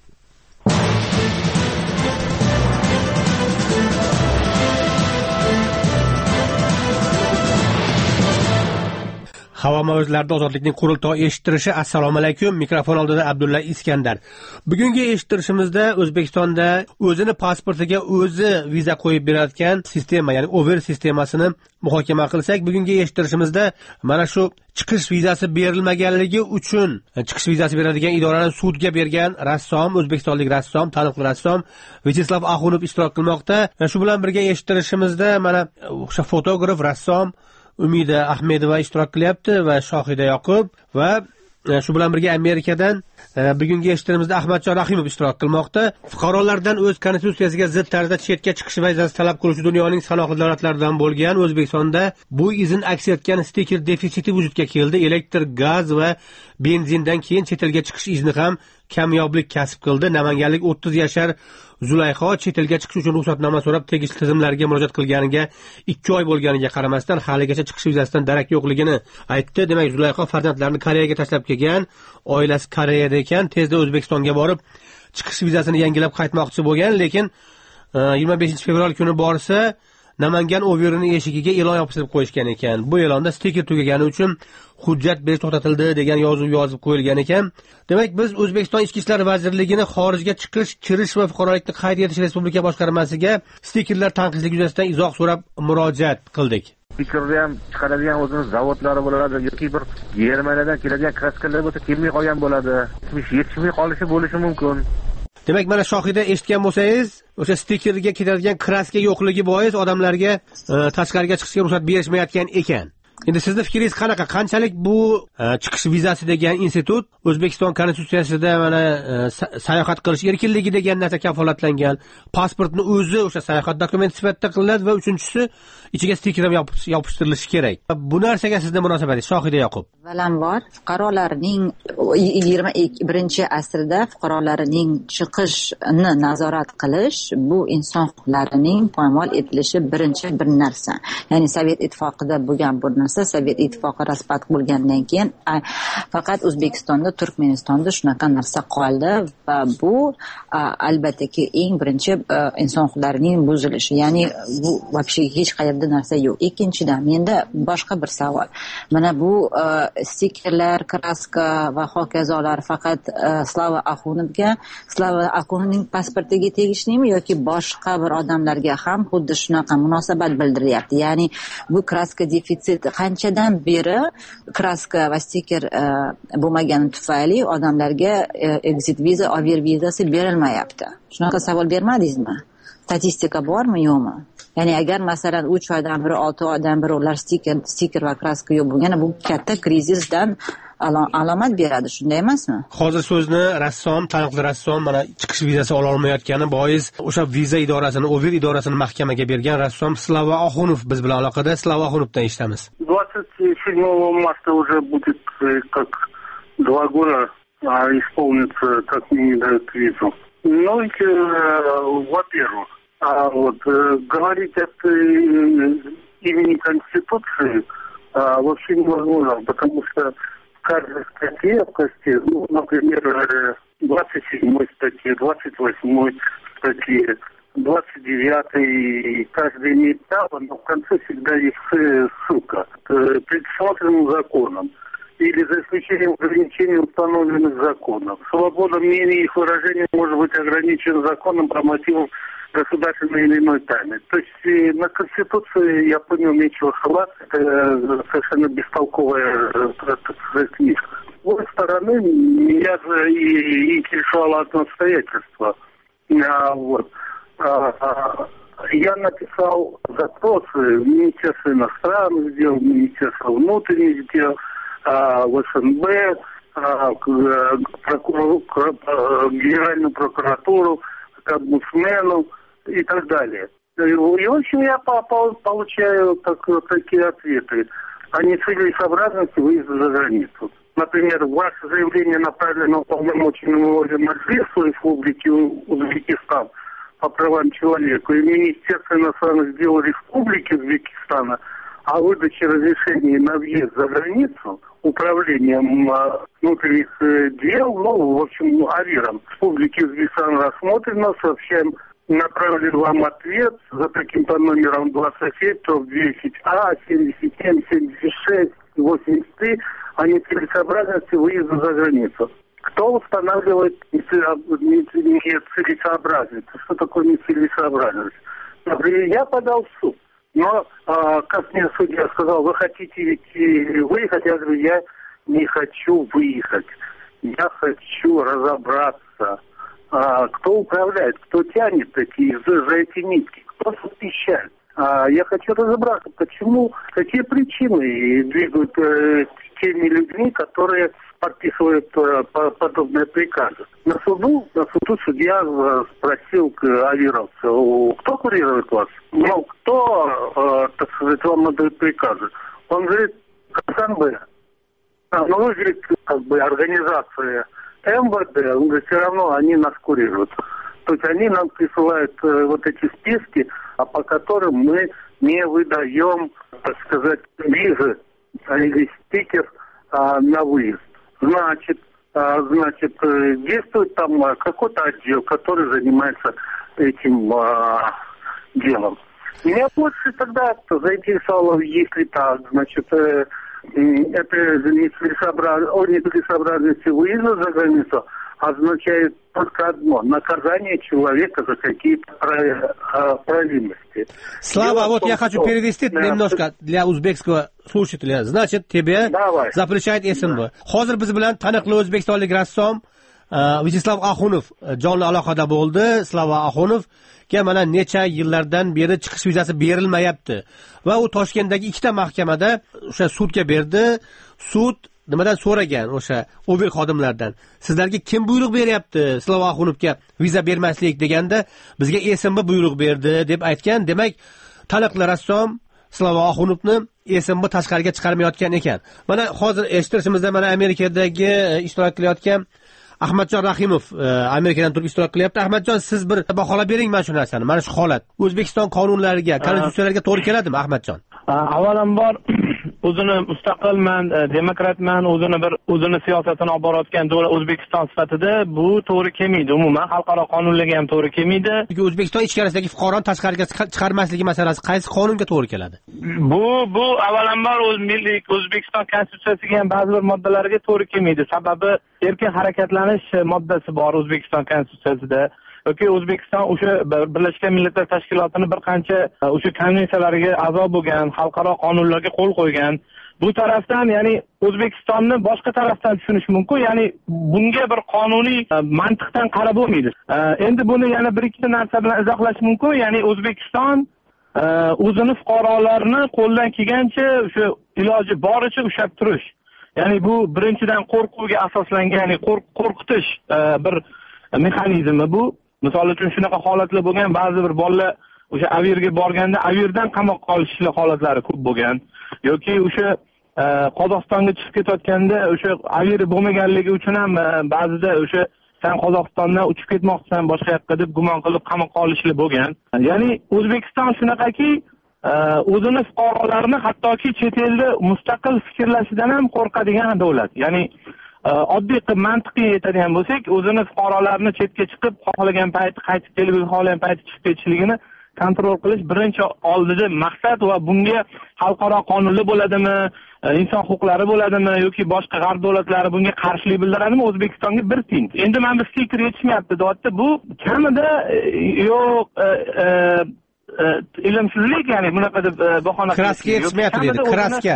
Havo mavjlarida Ozodlikning qurultoy eshittirishi. Assalomu alaykum. Mikrofon oldida Abdulla Iskandar. Bugungi eshittirishimizda O'zbekistonda o'zini pasportiga o'zi viza qo'yib berayotgan sistema, ya'ni over sistemasini muhokama qilsak, bugungi eshittirishimizda mana shu chiqish vizasi berilmaganligi uchun chiqish vizasi beradigan idorani sudga bergan rassom, o'zbekistonlik rassom, taniqli rassom Vyacheslav Axunov ishtirok qilmoqda. Shu bilan birga eshittirishimizda mana o'sha fotograf, rassom Umida Ahmedova ishtirok qilyapti va Shohida Yoqub va shu bilan birga Amerikadan bugungi eshittirimizda Ahmadjon Rahimov ishtirok qilmoqda. Fuqarolardan o'z konstitutsiyasiga zid tarzda chetga chiqish vizasi talab qiluvchi dunyoning sanoqli davlatlaridan bo'lgan O'zbekistonda bu izn aks etgan stiker defitsiti vujudga keldi. Elektr, gaz va benzindan keyin chet elga chiqish izni ham kamyoblik kasb qildi. Namanganlik 30 yashar Zulayho chet elga chiqish uchun ruxsatnoma so'rab tegishli tizimlarga murojaat qilganiga 2 oy bo'lganiga qaramasdan haligacha chiqish vizasidan darak yo'qligini aytdi. Demak, Zulayho farzandlarini Koreyaga tashlab kelgan, oilasi Koreyada ekan, tezda O'zbekistonga borib chiqish vizasini yangilab qaytmoqchi bo'lgan, lekin 25-fevral kuni borsa Namangan overining eshigiga e'lon yopishtirib qo'yishgan ekan. Bu e'londa stiker tugagani uchun hujjat berish to'xtatildi degan yozuv yozib qo'yilgan ekan. Demak, biz O'zbekiston Ichki ishlar vazirligini xorijga chiqish, kirish va fuqarolikni qayd etish respublika boshqarmasiga stikerlar tanqidligi yuzasidan izoh so'rab murojaat qildik. Stikerni ham chiqaradigan o'zimiz zavodlari bo'ladi yoki bir Germaniyadan keladigan kraskalar bo'lsa kelmay qolgan bo'ladi. Yetishmay qolishi bo'lishi mumkin. Demak, mana Shohida eshitgan bo'lsangiz, o'sha stikerga ketadigan kraska yo'qligi bois odamlarga tashqariga chiqishga ruxsat berishmayotgan ekan. Endi sizni fikringiz qanaqa? Qanchalik bu chiqish vizasi degan institut O'zbekiston konstitutsiyasida mana sayohat qilish erkinligi degan narsa kafolatlangan. Pasportni o'zi o'sha sayohat dokumenti sifatida qilinadi va uchinchisi ichiga stiker ham yopishtirilishi kerak. Bu narsaga sizning munosabatingiz, Shohida Yoqub? Avvalambor fuqarolarning 21-asrda fuqarolarning chiqishini nazorat qilish bu inson huquqlarining poymol etilishi birinchi bir narsa. Ya'ni Sovet ittifoqida bo'lgan bu narsa Sovet ittifoqi raspat bo'lgandan keyin faqat O'zbekistonda, Turkmanistonda shunaqa narsa qoldi va bu albattaki eng birinchi inson huquqlarining buzilishi. Ya'ni bu вообще hech qayerda narsa yo'q. Ikkinchidan, menda boshqa bir savol. Mana bu stikerlar, kraska va hokazolar faqat Slava Axunovning pasportiga tegishlimi yoki boshqa bir odamlarga ham xuddi shunaqa munosabat bildiryapti? Ya'ni bu kraska defitsiti qanchadan beri kraska va stiker bo'lmagani tufayli odamlarga exit viza, over vizasi berilmayapti. Shunaqa savol bermadingizmi? Statistika bormi, yo'qmi? Ya'ni agar masalan 3 oydan biri, 6 oydan biri ular stiker va kraska yo'q bo'lganda, bu katta krizisdan alomat beradi, shunday emasmi? Hozir so'zni taniqli rassom mana chiqish vizasi ola olmayotgani bois o'sha viza idorasini, over idorasini mahkamaga bergan rassom Slava Axunov biz bilan aloqada. Slava Axunovdan eshitamiz. 27 марта уже будет как 2 года исполнится, как мне не дают визу. Ну, во-первых, говорить от имени Конституции вообще невозможно, потому что в каждой статье, например, 27 статье, 28 статье, 29, каждый имеет право, но в конце всегда есть ссылка, предусмотренным законом, или за исключением ограничений, установленных законом. Свобода мнений и их выражения может быть ограничена законом по мотивам государственной или иной тайны. То есть на Конституции, я понял, нечего ссылаться, это совершенно бестолковая книжка. С другой стороны, меня же и интересовало одно обстоятельство. Я написал запросы в Министерство иностранных дел, в Министерство внутренних дел, в ФНБ, Генеральную прокуратуру, к омбудсмену и так далее. И в общем я получаю такие ответы о нецелесообразности выезда за границу. Например, ваше заявление направлено уполномоченному Маджлису Республики Узбекистан по правам человека и Министерство иностранных дел Республики Узбекистана о выдаче разрешений на въезд за границу управлением внутренних дел, в общем, АВИРом Республики Узбекистан рассмотрено, сообщаем, направили вам ответ за таким-то номером 27-10А, 77, 76, 83 о нецелесообразности выезда за границу. Кто устанавливает нецелесообразность? Что такое нецелесообразность? Например, я подал в суд. Но, как мне судья сказал, вы хотите выехать? Я говорю, я не хочу выехать. Я хочу разобраться, кто управляет, кто тянет за эти нитки, кто запрещает. Я хочу разобраться, какие причины двигают теми людьми, которые подписывают подобные приказы. На суду судья спросил авировца, кто курирует вас? Кто, так сказать, вам отдает приказы? Он говорит, КСНБ. Вы, говорит, организация МВД, он говорит, все равно они нас курируют. То есть они нам присылают вот эти списки, по которым мы не выдаем, так сказать, визы или стикер на выезд. Значит, действует там какой-то отдел, который занимается этим делом. Меня больше тогда заинтересовало, если так, значит, это нецелесообразности выезда за границу означает только одно – наказание человека за какие-то провинности. Слава, вот я хочу перевести немножко для узбекского слушателя. Значит, тебе запрещает СНБ. Hozir biz bilan taniqli o'zbekistonlik rassom Vyacheslav Axunov jonli aloqada bo'ldi. Slava Axunovga mana necha yillardan beri chiqish vizasi berilmayapti va u Toshkentdagi ikkita mahkamada o'sha sudga berdi. Sud nimadan so'ragan o'sha Uber xodimlardan? Sizlarga kim buyruq beryapti Slava Axunovga viza bermaslik deganda, bizga SMB buyruq berdi deb aytgan. Demak, taniqli rassom Slava Axunovni SMB tashqariga chiqarmayotgan ekan. Mana hozir eshitishimizda mana Amerikadagi ishtirok qilayotgan Ahmadjon Rahimov Amerikadan turib ishtirok qilyapti. Ahmadjon, siz bir baholab bering mana shu narsani. Mana shu holat O'zbekiston qonunlariga, konstitutsiyalariga to'g'ri keladimi, Ahmadjon? Avvalambor o'zini mustaqilman, demokratman, o'zini siyosatini olib borayotgan davlat O'zbekiston sifatida bu to'g'ri kelmaydi. Umuman xalqaro qonunlarga ham to'g'ri kelmaydi. O'zbekiston ichkarisidagi fuqaroni tashqariga chiqarmasligi masalasi qaysi qonunga to'g'ri keladi? Bu avvalambor milliy O'zbekiston konstitutsiyasiga ham ba'zi bir moddalariga to'g'ri kelmaydi. Sababi erkin harakatlanish moddasi bor O'zbekiston konstitutsiyasida. yoki O'zbekiston o'sha Birlashgan Millatlar Tashkilotining bir qancha o'sha konvensiyalariga a'zo bo'lgan, xalqaro qonunlarga qo'l qo'ygan. Bu tarafdan, ya'ni O'zbekistonni boshqa tarafdan tushunish mumkin. Ya'ni bunga bir qonuniy mantiqdan qarab bo'lmaydi. Endi buni yana bir ikkita narsa bilan izohlash mumkin. Ya'ni O'zbekiston o'zini fuqarolarini qo'ldan kelgancha o'sha iloji boricha ushlab turish. Ya'ni bu birinchidan qo'rquvga asoslangan, ya'ni qo'rqitish bir mexanizmi bu. Misol uchun shunaqa holatlar bo'lgan, ba'zi bir bolalar o'sha avirga borganda avirdan qamoqqa olishli holatlari ko'p bo'lgan. Yoki o'sha Qozog'istonga chiqib ketayotganda o'sha aviri bo'lmaganligi uchun ham ba'zida o'sha sen Qozog'istondan uchib ketmoqchisan boshqa yoqqa deb gumon qilib qamoqqa olishli bo'lgan. Ya'ni O'zbekiston shunaqaki o'zini fuqarolarini hattoki chet elda mustaqil fikrlashidan ham qo'rqadigan davlat. Ya'ni oddiy mantiqiy aytadigan bo'lsak, o'zini fuqarolarini chetga chiqib xohlagan payti qaytib kelib, xohlagan payti chiqib ketishligini kontrol qilish birinchi oldida maqsad va bunga xalqaro qonunlar bo'ladimi, inson huquqlari bo'ladimi yoki boshqa g'arb davlatlari bunga qarshilik bildiradimi, O'zbekistonga bir tiyin. Endi mana bu fikr yetishmayapti, deyapti. Bu kamida yo'q ilmsizlik, ya'ni bunaqa deb bahona kraska yetishmayapti dedi. Kraska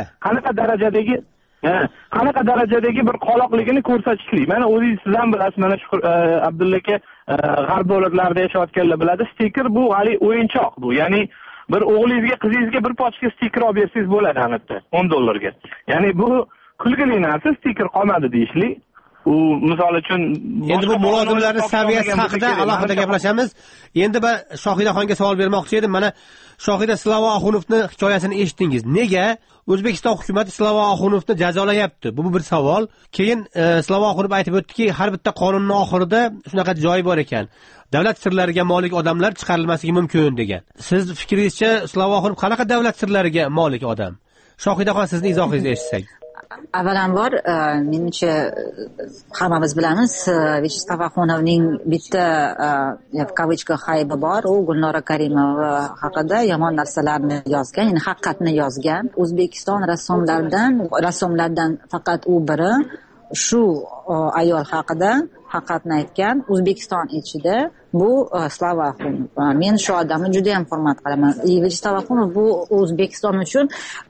qanaqa darajadagi bir qoloqligini ko'rsatishlik. Mana o'zingiz ham bilasiz, mana shu Abdulla aka g'arb davlatlarida yashayotganlar biladi. Stiker bu hali o'yinchoq bu. Ya'ni bir o'g'lingizga, qizingizga bir pochka stiker olib bersangiz bo'ladi albatta, $10. Ya'ni bu kulgili narsa, stiker qolmadi deyishlik. U misol uchun endi bu mulozimlarning saviyasi haqida alohida gaplashamiz. Endi men Shohidaxonga savol bermoqchi edim. Mana Shohida, Slava Axunovning hikoyasini eshitdingiz. Nega O'zbekiston hukumati Slava Axunovni jazolayapti? Bu bir savol. Keyin Slava Axunov aytib o'tdiki, har bitta qonunning oxirida shunaqa joyi bor ekan. Davlat sirlariga molik odamlar chiqarilmasligi mumkin degan. Siz fikringizcha Slava Axunov qanaqa davlat sirlariga molik odam? Shohidaxon, sizning izohingizni eshitsak. Avvalambor, menimcha hammamiz bilamiz, Vyacheslav Axunovning bitta kavычка haybi bor. U Gulnora Karimova haqida yomon narsalarni yozgan, ya'ni haqiqatni yozgan. O'zbekiston rassomlardan faqat u biri shu ayol haqida haqiqatni aytgan. O'zbekiston ichida bu Slava Axunov. Men shu odamni juda ham hurmat qilaman. Vyacheslav Axunov bu O'zbekiston uchun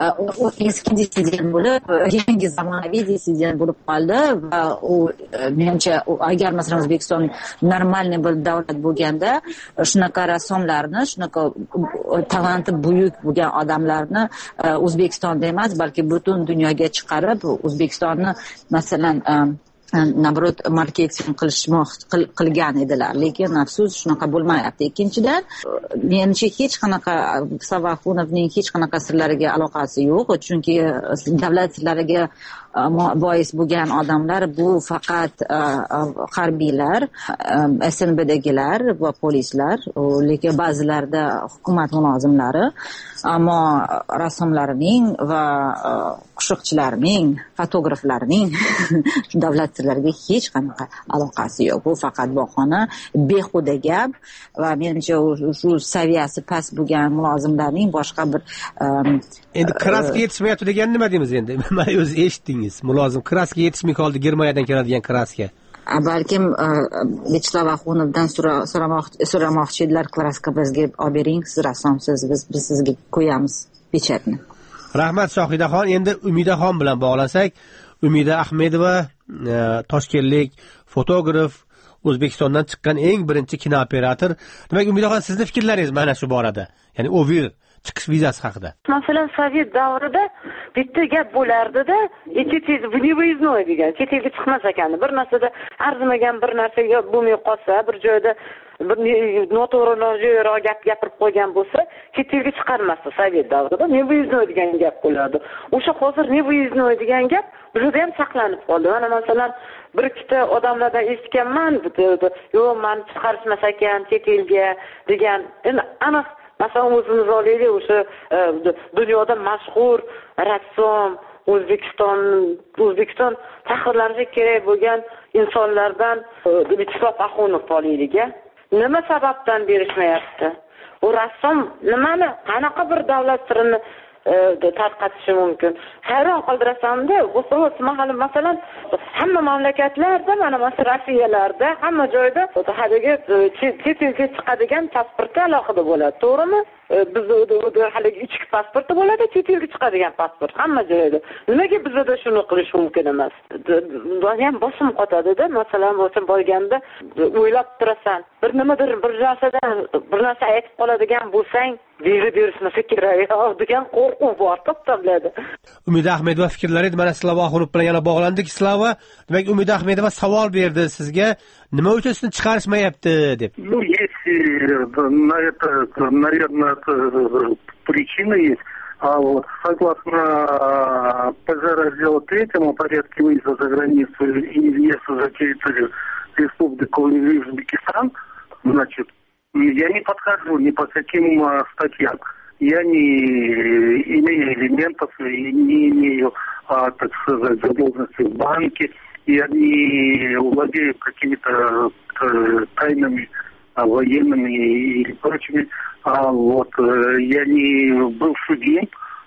eski dissident bo'lib, yangi zamonaviy dissident bo'lib qoldi va u menimcha agar masalan O'zbekiston normalniy bir davlat bo'lganda, shunaqa rassomlarni, shunaqa talanti buyuk bo'lgan odamlarni O'zbekistonda emas, balki butun dunyoga chiqarib, O'zbekistonni masalan nabrot marketing qilgan edilar, lekin afsus shunaqa bo'lmayapti. Ikkinchidan, menimcha hech qanaqa Slava Axunovning hech qanaqa sirlariga aloqasi yo'q, chunki davlat sirlariga bois bo'lgan odamlar bu faqat harbiylar, SNBdagilar va polislar, lekin ba'zilarda hukumat mulozimlari, ammo rassomlarning va qo'shiqchilarning, fotograflarning davlat sirlariga hech qanaqa aloqasi yo'q. Bu faqat bahona, behuda gap va menimcha shu saviyasi past bo'lgan mulozimlarning boshqa bir endi kraska yetishmayapti degan nima deymiz endi? Mana o'zi eshitdingiz. Mulozim kraska yetishmay qoldi, Germaniyadan keladigan kraska. Balkim Vyacheslav Axunovdan so'ramoqchi edilar, kraska bizga olib bering, siz rassomsiz, biz sizga qo'yamiz pechatni. Rahmat Shohidaxon. Endi Umidaxon bilan bog'lasak, Umida Ahmedova toshkentlik fotograf, O'zbekistondan chiqqan eng birinchi kinooperator. Demak, Umidaxon, sizni fikrlaringiz mana shu borada, ya'ni Ovir chiqish vizasi haqida. Masalan, Sovet davrida bitta gap bo'lardi-da, выездной degan, chet elga chiqmas ekan. Bir narsada arzimagan bir narsaga bo'lmay qolsa, bir joyda bir noto'g'ri nojo'yroq gap gapirib qo'ygan bo'lsa, chet elga chiqarmasdi Sovet davrida. Выездной degan gap bo'lardi. O'sha hozir выездной degan gap bizda ham saqlanib qoldi. Mana masalan, bir ikkita odamlardan eshitganman, yo'q, meni chiqarishmas ekan chet elga degan. Endi aniq masalan o'zimiz olaylik, o'sha dunyoda mashhur rassom, O'zbekiston faxrlanishi kerak bo'lgan insonlardan Viacheslav Axunov olaylik. Nima sababdan berishmayapti? U rassom nimani, qanaqa bir davlat sirini tarqatishi mumkin? Hayron qoldirasamda, masalan, hamma mamlakatlarda, mana masalan Rossiyalarda, hamma joyda haligi chet elga chiqadigan pasporti alohida bo'ladi, to'g'rimi? Bizda haligi ichki pasporti bo'ladi, chet elga chiqadigan pasport hamma joyda. Nimaga bizda shuni qilish mumkin emas? Ham bosim qotadi-da, masalan, o'sha borganda o'ylab turasan. Bir nimadir bir narsa aytib qoladigan bo'lsang, viza berishmasa kerak degan qo'rquv bor, to'xtamladi. Umida Ahmedova fikrlari mana Slava Axunov bilan yana bog'landik. Slava, demak, Umida Ahmedova savol berdi sizga, nima uchun sizni chiqarishmayapti deb. Ну, есть на это, наверное, причина есть. А вот согласно ПЖ-раздела 3 о порядке выезда за границу и въезда за территорию Республики Узбекистан, значит, я не подхожу ни по каким статьям. Я не имею элементов, не имею, так сказать, задолженности в банке. Я не владею какими-то тайнами военными или прочими. Я не был судим.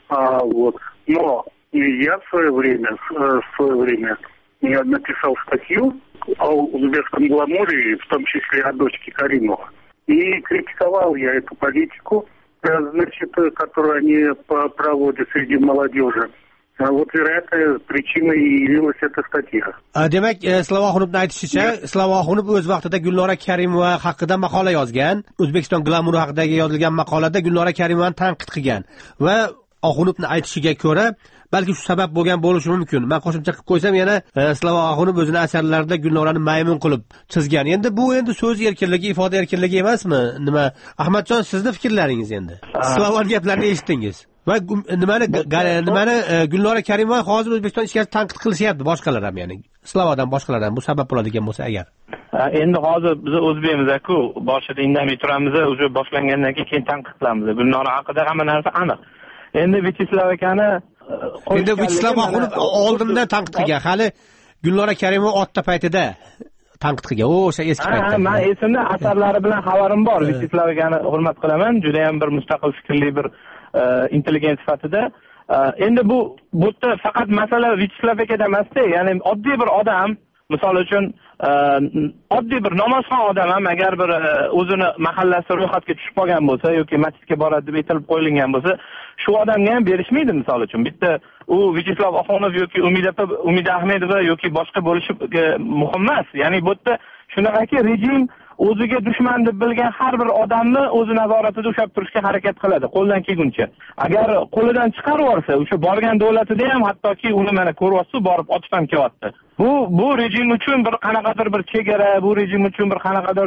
Но я в свое время я написал статью о узбекском гламуре, в том числе о дочке Каримова. И критиковал я эту политику, значит, которую они проводят среди молодежи. Вот, вероятно, причиной явилась эта статья. Demak, Slava Axunovning aytishicha, Slava Axunov o'z vaqtida Gulnora Karimova haqida maqola yozgan. O'zbekiston glamuri haqidagi yozilgan maqolada Gulnora Karimovani tanqid qilgan va Axunovning aytishiga ko'ra, balki shu sabab bo'lgan bo'lishi mumkin. Men qo'shimcha qilib qo'ysam, yana Slava Axunov o'zining asarlarida Gulnorani maymun qilib chizgan. Endi bu so'z erkinligi, ifoda erkinligi emasmi? Nima? Ahmadjon, sizning fikrlaringiz endi. Slavaning gaplarini eshitdingiz. Va nimani Gulnora Karimova hozir O'zbekiston ichkarida tanqid qilishyapti, boshqalar ham, ya'ni Slavadan boshqalardan bu sabab bo'ladigan bo'lsa agar. Endi hozir biz o'zbekmiz-ku, boshida indamay turamiz, o'sha boshlangandan keyin tanqid qilamiz. Gulnora haqida hamma narsa aniq. Endi Viacheslav akani Viacheslav Axunov oldindan tanqid qilgan, hali Gulnora Karimova o'tda paytida tanqid qilgan, o'sha eski paytda. Men esimda asarlari bilan xabarim bor. Viacheslav akani hurmat qilaman, juda ham bir mustaqil fikrli bir intelligent sifatida. Endi bu yerda faqat masala Viacheslav akada emasda, ya'ni oddiy bir odam, misol uchun oddiy bir namozxon odam ham agar bir o'zini mahallasi ro'yxatga tushib qolgan bo'lsa yoki masjidga boradi deb aytilib qo'yilgan bo'lsa, shu odamga ham berishmaydi. Misol uchun bitta u Viacheslav Axunov yoki Umida Ahmedova yoki boshqa bo'lishi muhim emas. Ya'ni bu yerda shunaqaki rejim o'ziga dushman deb bilgan har bir odamni o'z nazoratida ushlab turishga harakat qiladi, qo'ldan kelguncha. Agar qo'lidan chiqarib yuborsa, o'sha borgan davlatida ham hattoki uni mana ko'ryapsiz, borib otib ham kelyapti. Bu rejim uchun bir qanaqadir bir chegara, bu rejim uchun bir qanaqadir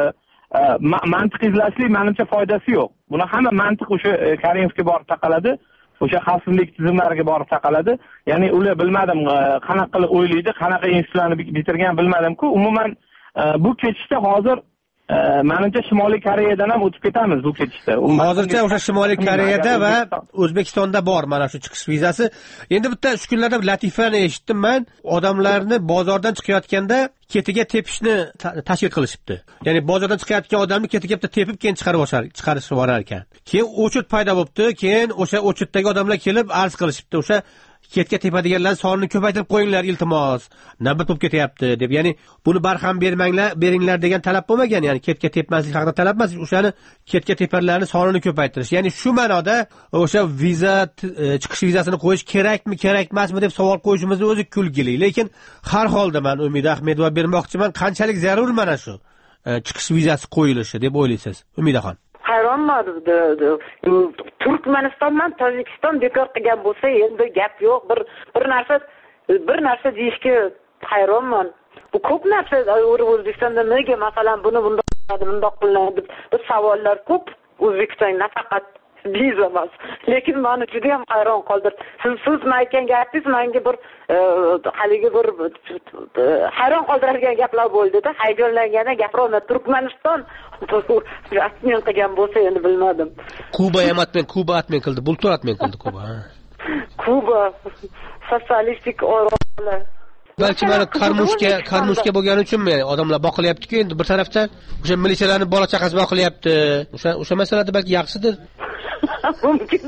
mantiq izlashlik menimcha foydasi yo'q. Buni hamma mantiq o'sha Karimovga borib taqaladi, o'sha xavfsizlik tizimlariga borib taqaladi. Ya'ni ular bilmadim qanaqa qilib o'ylaydi, qanaqa institutlarni bitirgan bilmadim-ku. Umuman bu ketishda hozir menimcha Shimoliy Koreyadan ham o'tib ketamiz bu ketishda. Hozircha o'sha Shimoliy Koreyada va O'zbekistonda bor mana shu chiqish vizasi. Endi bitta shu kunlarda latifani eshitdim men, odamlarni bozordan chiqayotganda ketiga tepishni tashkil qilishibdi. Ya'ni bozordan chiqayotgan odamni ketiga bitta tepib keyin chiqarishib borar ekan. Keyin o'chit paydo bo'libdi, keyin o'sha o'chitdagi odamlar kelib arz qilishibdi. O'sha ketga tepadiganlar sonini ko'paytirib qo'yinglar iltimos, navbat bo'lib ketyapti deb, ya'ni buni barham beringlar degan talab bo'lmagan, ya'ni ketga tepmaslik haqida talab emas, o'shani ketga teparlarni sonini ko'paytirish. Ya'ni shu ma'noda o'sha viza chiqish vizasini qo'yish kerakmi, kerak emasmi deb savol qo'yishimizni o'zi kulgili. Lekin har holda men Umida Ahmedova bermoqchiman, qanchalik zarur mana shu chiqish vizasi qo'yilishi deb o'ylaysiz, Umidaxon? Hayronman. Turkmanistondan Tojikiston bekor qilgan bo'lsa, endi gap yo'q. Bir narsa deyishga hayronman. Bu ko'p narsa O'zbekistonda nega masalan buni bundoq qilinadi deb savollar ko'p. O'zbekiston nafaqat viza emas, lekin meni juda ham hayron qoldirdi. Siz aytgan gapingiz menga bir haligi bir hayron qoldiradigan gaplar bo'ldi-da. Hayajonlanganda gapirolmay Turkmaniston rasmiy qilgan bo'lsa endi bilmadim. Kuba atmen qildi, bultur atmen qildi Kuba. Kuba sotsialistik orollar. Balki mana Karmushka bo'lgani uchunmi, ya'ni odamlar boqilyapti-ku, endi bir tarafdan o'sha militsiyalarning bola chaqasi boqilyapti. O'sha masalada balki yaxshidir. Mumkin.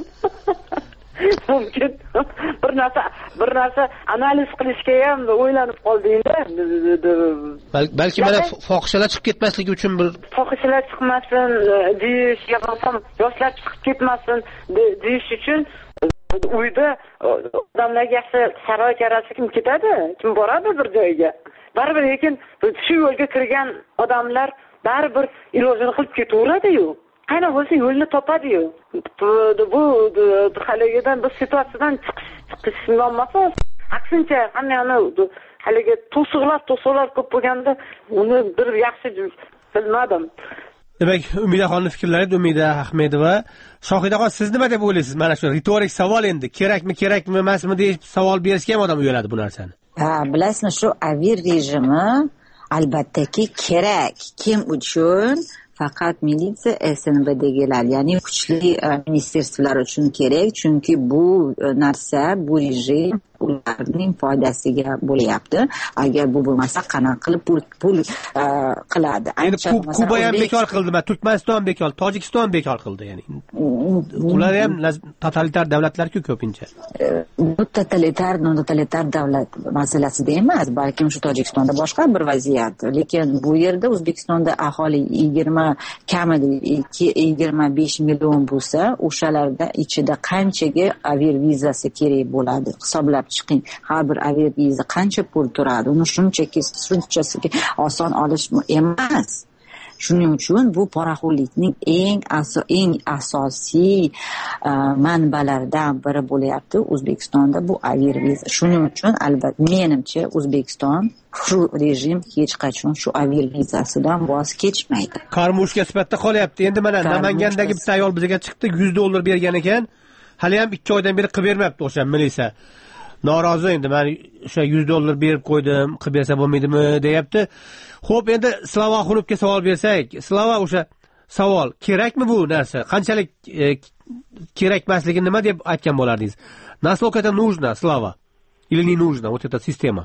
Bir narsa analiz qilishga ham o'ylanib qoldingda. Balki mana fohishalar chiqib ketmasligi uchun bir fohishalar chiqmasin deyish, yoshlar chiqib ketmasin deyish uchun uyda odamlarga yaxshi sharoit yaratsa kim ketadi? Kim boradi bir joyga? Baribir lekin shu yo'lga kirgan odamlar baribir ilojini qilib ketaveradi-yu. Qani bo'lsa yo'lni topadi-yu. Bu haligidan bir situatsiyadan chiqish muammosi. Aksincha, hammani haligi to'siqlar ko'p bo'lganda uni bir yaxshi bilmadim. Demak, Umidaxonning fikrlari, Umida Ahmedova. Shohidaxon, siz nima deb o'ylaysiz? Mana shu ritorik savol endi, kerakmi emasmi deb savol berishga ham odam uyaladi bu narsani. Bilasizmi, shu avir rejimi albattaki kerak. Kim uchun? Faqat militsiya SNBdagilar, ya'ni kuchli ministerstvolar uchun kerak, chunki bu narsa, bu rejim ularning foydasiga bo'lyapti. Agar bu bo'lmasa, qanaqa qilib pul qiladi? Endi Kuba ham bekor qildimi? Turkmaniston bekor, Tojikiston bekor qildi, ya'ni. Ular ham totalitar davlatlar-ku ko'pincha. Bu totalitar davlat masalasida emas, balki shu Tojikistonda boshqa bir vaziyat. Lekin bu yerda O'zbekistonda aholi 25 million bo'lsa, o'shalarda ichida qanchaga aviar vizasi kerak bo'ladi? Hisoblab chiqing. Har bir aviar viza qancha pul turadi? Uni shunchasiga oson olish emas. Shuning uchun bu poraxo'rlikning eng asosiy manbalaridan biri bo'lyapti O'zbekistonda bu aviar viza. Shuning uchun albatta menimcha O'zbekiston shu rejim hech qachon shu aviar vizasidan voz kechmaydi. Karmushka sifatida qolyapti. Endi mana Namangandagi bitta ayol bizga chiqdi, $100 bergan ekan. Hali ham 2 oydan beri qilib bermabdi o'sha militsiya. Norozi endi, men o'sha $100 berib qo'ydim, qilib bersa bo'lmaydimi deyapti. Xo'p, endi Slava Xunovga savol bersak, Slava, o'sha savol, kerakmi bu narsa? Qanchalik kerak emasligini nima deb aytgan bo'lardingiz? Naskолько это нужно, Slava? Или не нужно вот эта система?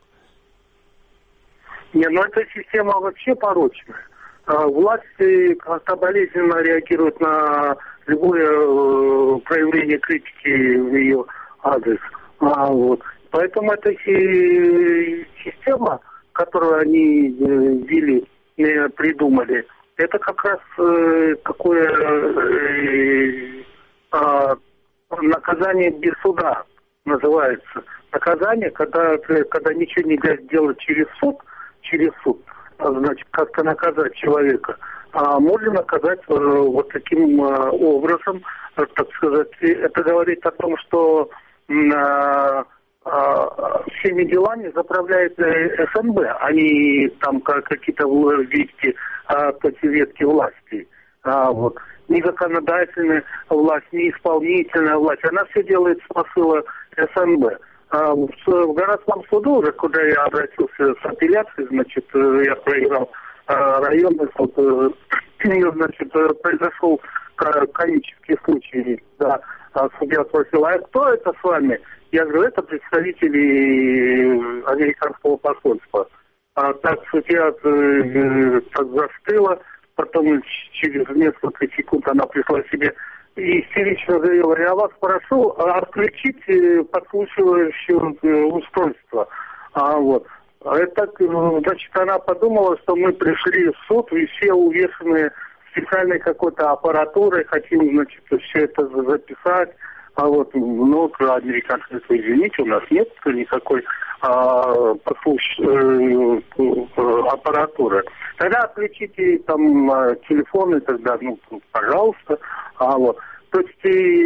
Не, ну эта система вообще порочная. Власти как-то болезненно реагируют на любое проявление критики в ее адрес. Вот. Поэтому эта система, которую они ввели, придумали, это как раз такое наказание без суда называется. Наказание, когда ничего нельзя сделать через суд, значит, как-то наказать человека. А можно наказать вот таким образом, так сказать. Это говорит о том, что всеми делами заправляет СНБ, а не там какие-то ветки власти. Вот. Ни законодательная власть, ни исполнительная власть. Она все делает с посыла СНБ. В городском суду, уже куда я обратился с апелляцией, значит, я проиграл районный суд, значит, произошел комический случай, да. Судья спросил, а кто это с вами? Я говорю, это представители американского посольства. Так судья так застыла, потом через несколько секунд она пришла себе истерично заявила. Я вас прошу отключить подслушивающее устройство. Вот. Это, значит, она подумала, что мы пришли в суд, и все увешаны специальной какой-то аппаратурой, хотим, значит, все это записать. А вот, ну, американцы говорят, извините, у нас нет никакой аппаратуры. Тогда отключите там телефоны, тогда, ну, пожалуйста. Вот. То есть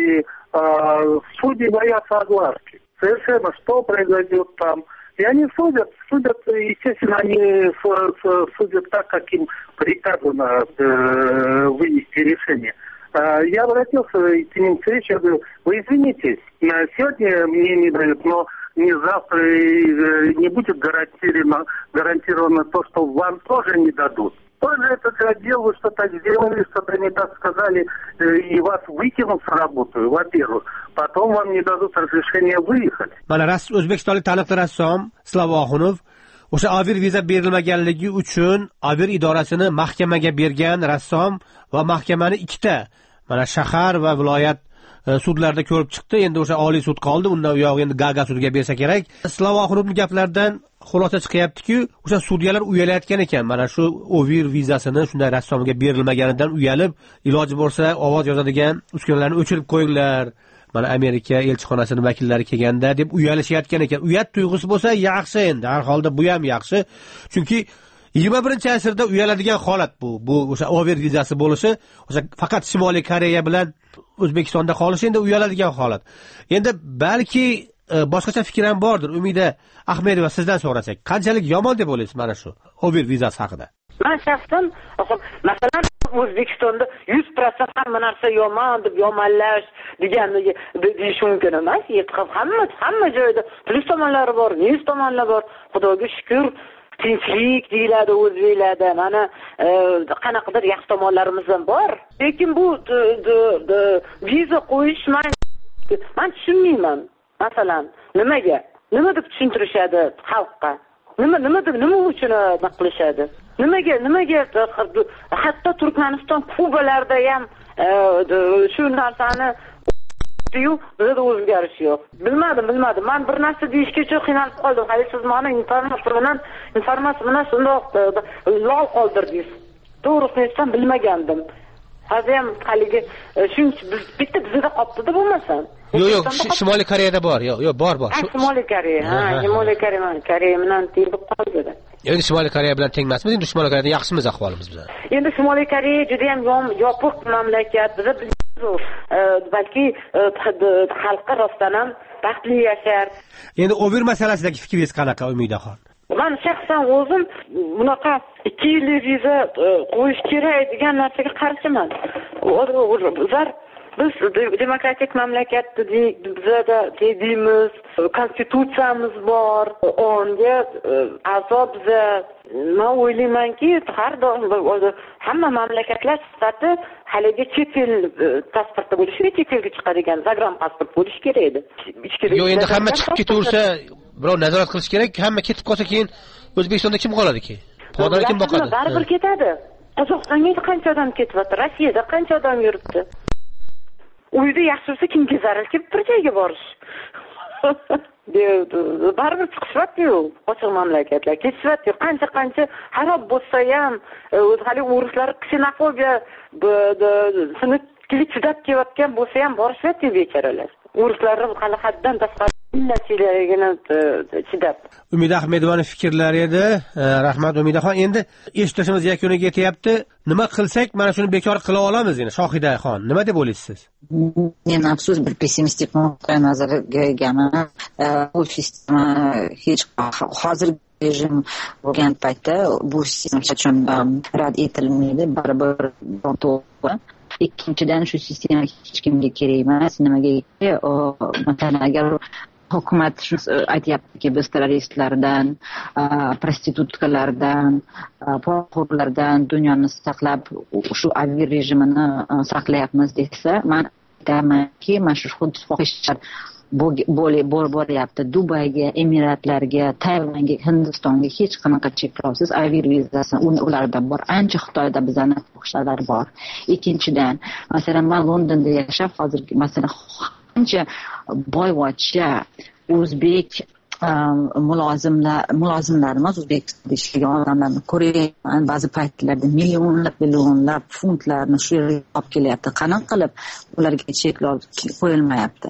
судьи боятся огласки. Совершенно, что произойдет там. И они судят, естественно, они судят так, как им приказано вынести решение. Я обратился к ним встрече, я говорю, вы извините, сегодня мне не дают, но не завтра не будет гарантировано то, что вам тоже не дадут. Тоже этот отдел, вы что-то сделали, что-то не так сказали, и вас выкинут с работы, во-первых. Потом вам не dадут разрешение выехать. Mana O'zbekistonlik taniqli rassom Slavoxunov o'sha avir viza berilmaganligi uchun avir idorasini mahkamaga bergan rassom va mahkamani ikkita mana shahar va viloyat sudlarda ko'rib chiqdi. Endi o'sha oliy sud qoldi. Undan u yoq endi Gaga sudiga bersa kerak. Slavoxunovning gaplaridan xulosa chiqyapti-ku, o'sha sudyalar uyalayotgan ekan. Mana shu ovir vizasini shunday rassomga berilmaganidan uyalib, iloji bo'lsa ovoz yozadigan uskunalarni o'chirib qo'yinglar. Mana Amerika elchixonasining vakillari kelganda deb uyalishayotgan ekan. Uyat tuyg'usi bo'lsa yaxshi endi. Har holda bu ham yaxshi. Chunki 21-asrda uyaladigan holat bu. Bu o'sha ovir vizasi bo'lishi, o'sha faqat Shimoliy Koreya bilan O'zbekistonda qolishi endi uyaladigan holat. Endi balki boshqacha fikr ham bordir. Umida Ahmedova sizdan so'rasak, qanchalik yomon deb o'ylaysiz mana shu ovir vizasi haqida? Men shaxsan, masalan, O'zbekistonda 100% hamma narsa yomon deb yomonlash deganni deyish mumkin emas. Hamma joyda plyus tomonlari bor, minus tomonlari bor. Xudoga shukr, tinchlik deyiladi o'zbeklarda. Mana qanaqadir yaxshi tomonlarimiz ham bor. Lekin bu viza qo'yish men tushunmayman. Masalan, nimaga? Nima deb tushuntirishadi xalqqa? Nima uchun qilishadi? Nimaga hatto Turkmaniston, Kubalarda ham shu narsani bizda o'zgarish yo'q. Bilmadim. Men bir narsa deyishga juda qiynalib qoldim. Hali siz meni informatsiya bilan shundoq lol qoldirdingiz. To'g'risini aytsam bilmagandim. Hozir ham haligi shuncha bitta bizda qolibdi-da bo'lmasam. Yo'q, Shimoliy Koreyada bor. Yo'q, bor. Shimoliy Koreya. Shimoliy Koreya bilan tengib qoldi-da. Endi Shimoliy Koreya bilan tengmasmiz. Endi Shimoliy Koreyada yaxshimiz ahvolimiz bizlar. Endi Shimoliy Koreya juda ham yopiq mamlakat. Biz balki xalqqa rostdan ham baxtli yashar. Endi ovir masalasidagi fikringiz qanaqa, Umidaxon? Men shaxsan o'zim bunaqa 2 yillik viza qo'yish kerak degan narsaga qarshiman. Biz demokratik mamlakat bizda deymiz, konstitutsiyamiz bor, unga a'zo biza. Men o'ylaymanki, har doim hamma mamlakatlar sifati haligi chet el pasporti bo'lishi, chet elga chiqadigan zagram pasport bo'lishi kerak edi. Yo'q, endi hamma chiqib ketaversa, birov nazorat qilish kerak. Hamma ketib qolsa keyin O'zbekistonda kim qoladi-ki? Podani kim boqadi? Baribir ketadi. Qozog'istonga qancha odam ketyapti, Rossiyada qancha odam yuribdi. Uyda yaxshi bo'lsa kimga zarar kelib bir joyga borish. Baribir chiqishyapti-yu, ochiq mamlakatlar ketishyapti. Qancha xarob bo'lsa ham, hali o'rislar ksenofobiya sini chidab kelayotgan bo'lsa ham borishyapti bechoralar. O'rislarni hali haddan tashqari millachiligini chidab. Umida Ahmedovaning fikrlari edi. Rahmat Umidaxon. Endi eshitishimiz yakuniga yetyapti. Nima qilsak mana shuni bekor qila olamiz endi Shohidaxon. Nima deb o'ylaysiz? Men afsus bir pessimistik nuqtai nazarga egaman. Bu sistema hech hozir rejim bo'lgan paytda bu sistema hech qachon rad etilmaydi. Baribir to'g'ri. Ikkinchidan shu sistema hech kimga kerak emas. Nimaga? Masalan, agar hukumat aytyaptiki, biz terroristlardan, prostitutkalardan, poraxo'rlardan dunyoni saqlab, shu avir rejimini saqlayapmiz desa, men aytamanki, mana shu fohishalar boryapti. Dubayga, Emiratlarga, Tayvanga, Hindistonga hech qanaqa cheklovsiz avir vizasi ularda bor. Ancha Xitoyda bizani fohishalar bor. Ikkinchidan, masalan, men Londonda yashab, hozirgi masalan qancha boyvachcha o'zbek mulozimlarimiz, o'zbekistonda ishlagan odamlarni ko'ryapman. Ba'zi paytlarda millionlab funtlarni shu yerga olib kelyapti. Qanaqa qilib ularga cheklov qo'yilmayapti?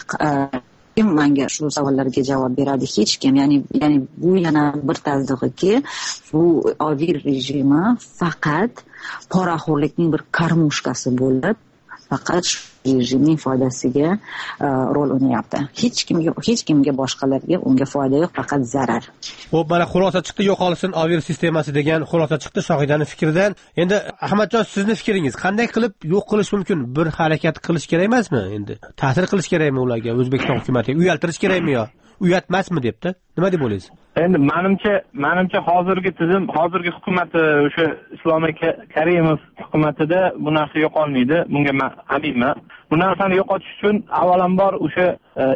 Kim menga shu savollarga javob beradi? Hech kim. Ya'ni bu yana bir tasdig'iki, bu avir rejimi faqat poraxo'rlikning bir karmushkasi bo'lib, faqat rejimning foydasiga rol o'ynayapti. Hech kimga boshqalarga unga foyda yo'q, faqat zarar. Xo'p, mana xulosa chiqdi, yo'qolsin avir sistemasi degan xulosa chiqdi Shohidaning fikridan. Endi Ahmadjon, sizning fikringiz qanday qilib yo'q qilish mumkin? Bir harakat qilish kerak emasmi endi? Ta'sir qilish kerakmi ularga, O'zbekiston hukumatiga? Uyaltirish kerakmi yo? Uyatmasmi debdi? Nima deb o'ylaysiz? Endi menimcha hozirgi tizim, hozirgi hukumati, o'sha Islom Karimov hukumatida bu narsa yo'qolmaydi. Bunga men aminman. Bu narsani yo'qotish uchun avvalambor o'sha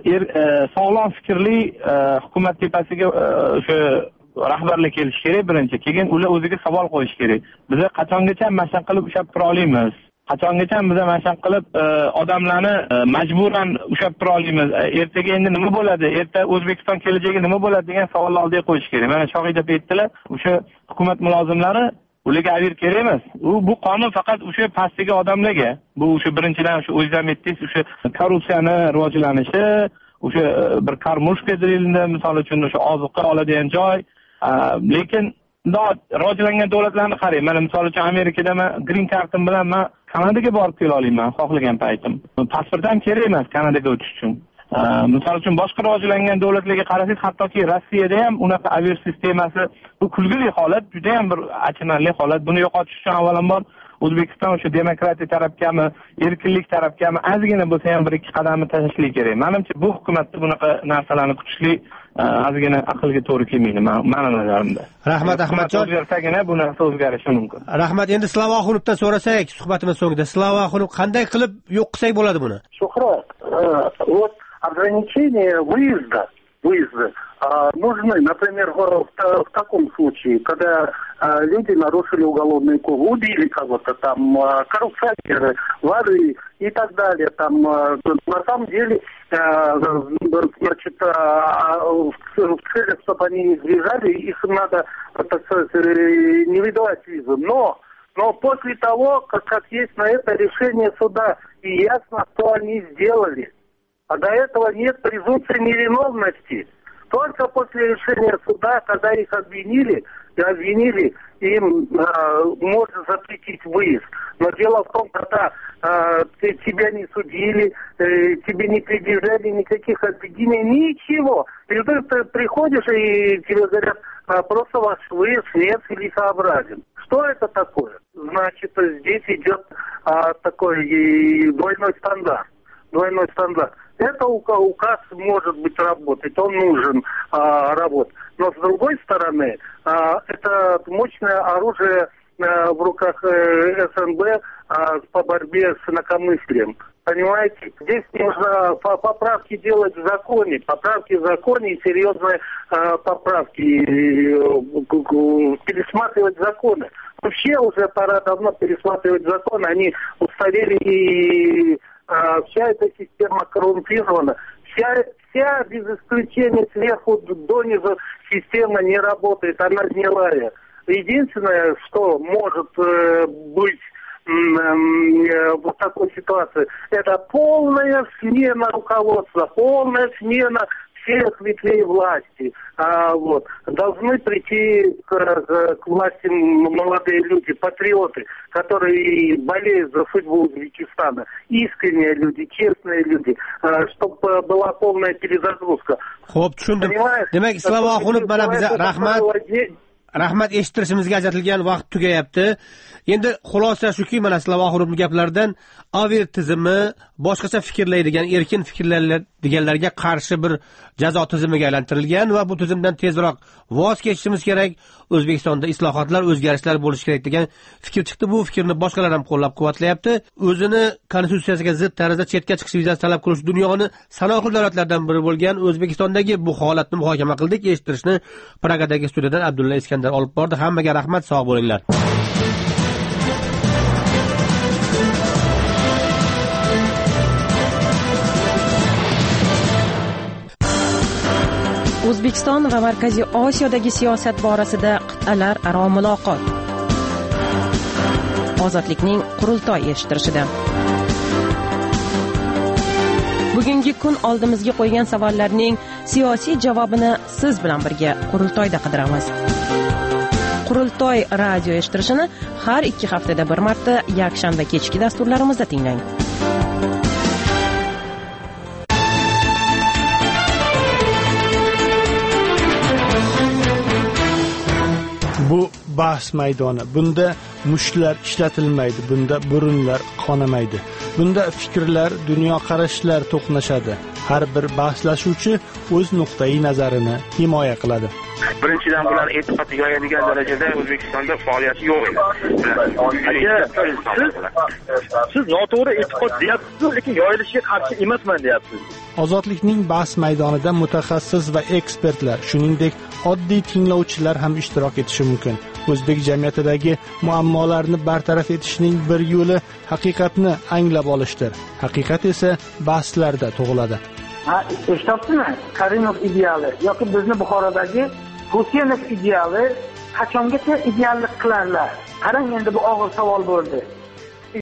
sog'lom fikrli hukumat tepasiga o'sha rahbarlik kelish kerak birinchi. Keyin ular o'ziga savol qo'yish kerak. Biz qachongacha mashq qilib ushlab tura olamiz? Qachongacha biz mashq qilib odamlarni majburan ushlab tura olamiz? Ertaga endi nima bo'ladi? Erta O'zbekiston kelajagi nima bo'ladi degan savolni oldiga qo'yish kerak. Mana Shohida aytdilar, o'sha hukumat mulozimlari ularga avir kerak emas. Bu qonun faqat o'sha pastdagi odamlarga. Bu o'sha birinchidan o'sha o'zingizam aytdingiz, o'sha korrupsiyani rivojlanishi, o'sha bir karmushka deyildi, misol uchun o'sha oziqa oladigan joy. Lekin rivojlangan davlatlarni qarang. Mana misol uchun Amerikada men green card'im bilan men Kanadaga borib kela olaman xohlagan paytim. Pasport ham kerak emas Kanadaga o'tish uchun. Misol uchun boshqa rivojlangan davlatlarga qarasangiz, hattoki Rossiyada ham unaqa avir sistemasi, bu kulgili holat, juda ham bir achinarli holat. Buni yo'qotish uchun avvalambor O'zbekiston o'sha demokratiya tarafgami, erkinlik tarafgami ozgina bo'lsa ham bir ikki qadamni tashlashlik kerak. Menimcha bu hukumatda bunaqa narsalarni kutishlik ozgina aqlga to'g'ri kelmaydi meni nazarimda. Rahmat Ahmadjon. O'zgarsagina bu narsa o'zgarishi mumkin. Rahmat. Endi Slavoxunovdan so'rasak, suhbatimiz so'ngida Slavoxunov qanday qilib yo'q qilsak bo'ladi buni? Shuhrat, вот ограничение выезда нужны, например, в таком случае, когда люди нарушили уголовный кодекс, убили кого-то, там, коррупционеры, воры и так далее. Там, на самом деле, значит, в целях, чтобы они не сбежали, их надо, так сказать, не выдавать визу. Но после того, как есть на это решение суда, и ясно, что они сделали, а до этого нет презумпции невиновности. Только после решения суда, когда их обвинили, им можно запретить выезд. Но дело в том, когда тебя не судили, тебе не предъявляли никаких обвинений, ничего. И ты приходишь, и тебе говорят, просто ваш выезд нецелесообразен. Что это такое? Значит, здесь идет такой двойной стандарт. Это указ может быть работать, он нужен работать. Но с другой стороны, это мощное оружие в руках СНБ по борьбе с инакомыслием. Понимаете? Здесь нужно поправки делать в законе и серьезные поправки, пересматривать законы. Вообще уже пора давно пересматривать законы, они устарели и вся эта система коррумпирована. Вся без исключения сверху донизу система не работает, она гнилая. Единственное, что может быть в такой ситуации, это полная смена руководства, полная смена всех ветвей власти. Должны прийти к власти молодые люди, патриоты, которые болеют за судьбу Узбекистана, искренние люди, честные люди, чтобы была полная перезагрузка. Xo'p, tushundim. Demak, Slavoxunov mana bizga rahmat. rahmat, eshittirishimizga ajratilgan vaqt tugayapti. Endi xulosa shuki, mana sizlar oxirgi gaplardan Aver tizimi boshqacha fikrlaydigan, erkin fikrlaydiganlarga qarshi bir jazo tizimiga aylantirilgan va bu tizimdan tezroq voz kechishimiz kerak. O'zbekistonda islohotlar, o'zgarishlar bo'lishi kerak degan fikr chiqdi. Bu fikrni boshqalar ham qo'llab-quvvatlayapti. O'zini konstitutsiyasiga zid tarzda chetga chiqish vizasi talab qilish dunyoni sanoqli davlatlardan biri bo'lgan O'zbekistondagi bu holatni muhokama qildik. Eshittirishni Pragadagi studiyadan Abdulla Iskandar olib bordi. Hammaga rahmat, sog' bo'linglar. O'zbekiston va Markaziy Osiyodagi siyosat borasida qit'alararo muloqot. Ozodlikning qurultoy eshittirishida. Bugungi kun oldimizga qo'ygan savollarning siyosiy javobini siz bilan birga qurultoyda qidiramiz. Qurultoy radio eshittirishini har 2 haftada bir marta yakshanba kechki dasturlarimizda tinglang. Bu bahs maydoni. Bunda mushlar ishlatilmaydi, bunda burunlar qonamaydi. Bunda fikrlar, dunyoqarashlar to'qnashadi. Har bir bahslashuvchi o'z nuqtai nazarini himoya qiladi. Birinchidan bular e'tiqod yoyadigan darajada O'zbekistonda faoliyati yo'q edi. Siz noto'g'ri e'tiqod deyapsiz, lekin yoyilishiga qarshi emasman deyapsiz. Ozodlikning bahs maydonida mutaxassis va ekspertlar, shuningdek oddiy tinglovchilar ham ishtirok etishi mumkin. O'zbek jamiyatidagi muammolarni bartaraf etishning bir yo'li haqiqatni anglab olishdir. Haqiqat esa bahslarda tug'iladi. Eshityapsizmi? Karimov ideali yoki bizni Buxorodagi Husaynov ideali qachongacha ideallik qilarlar? Qarang, endi bu og'ir savol bo'ldi.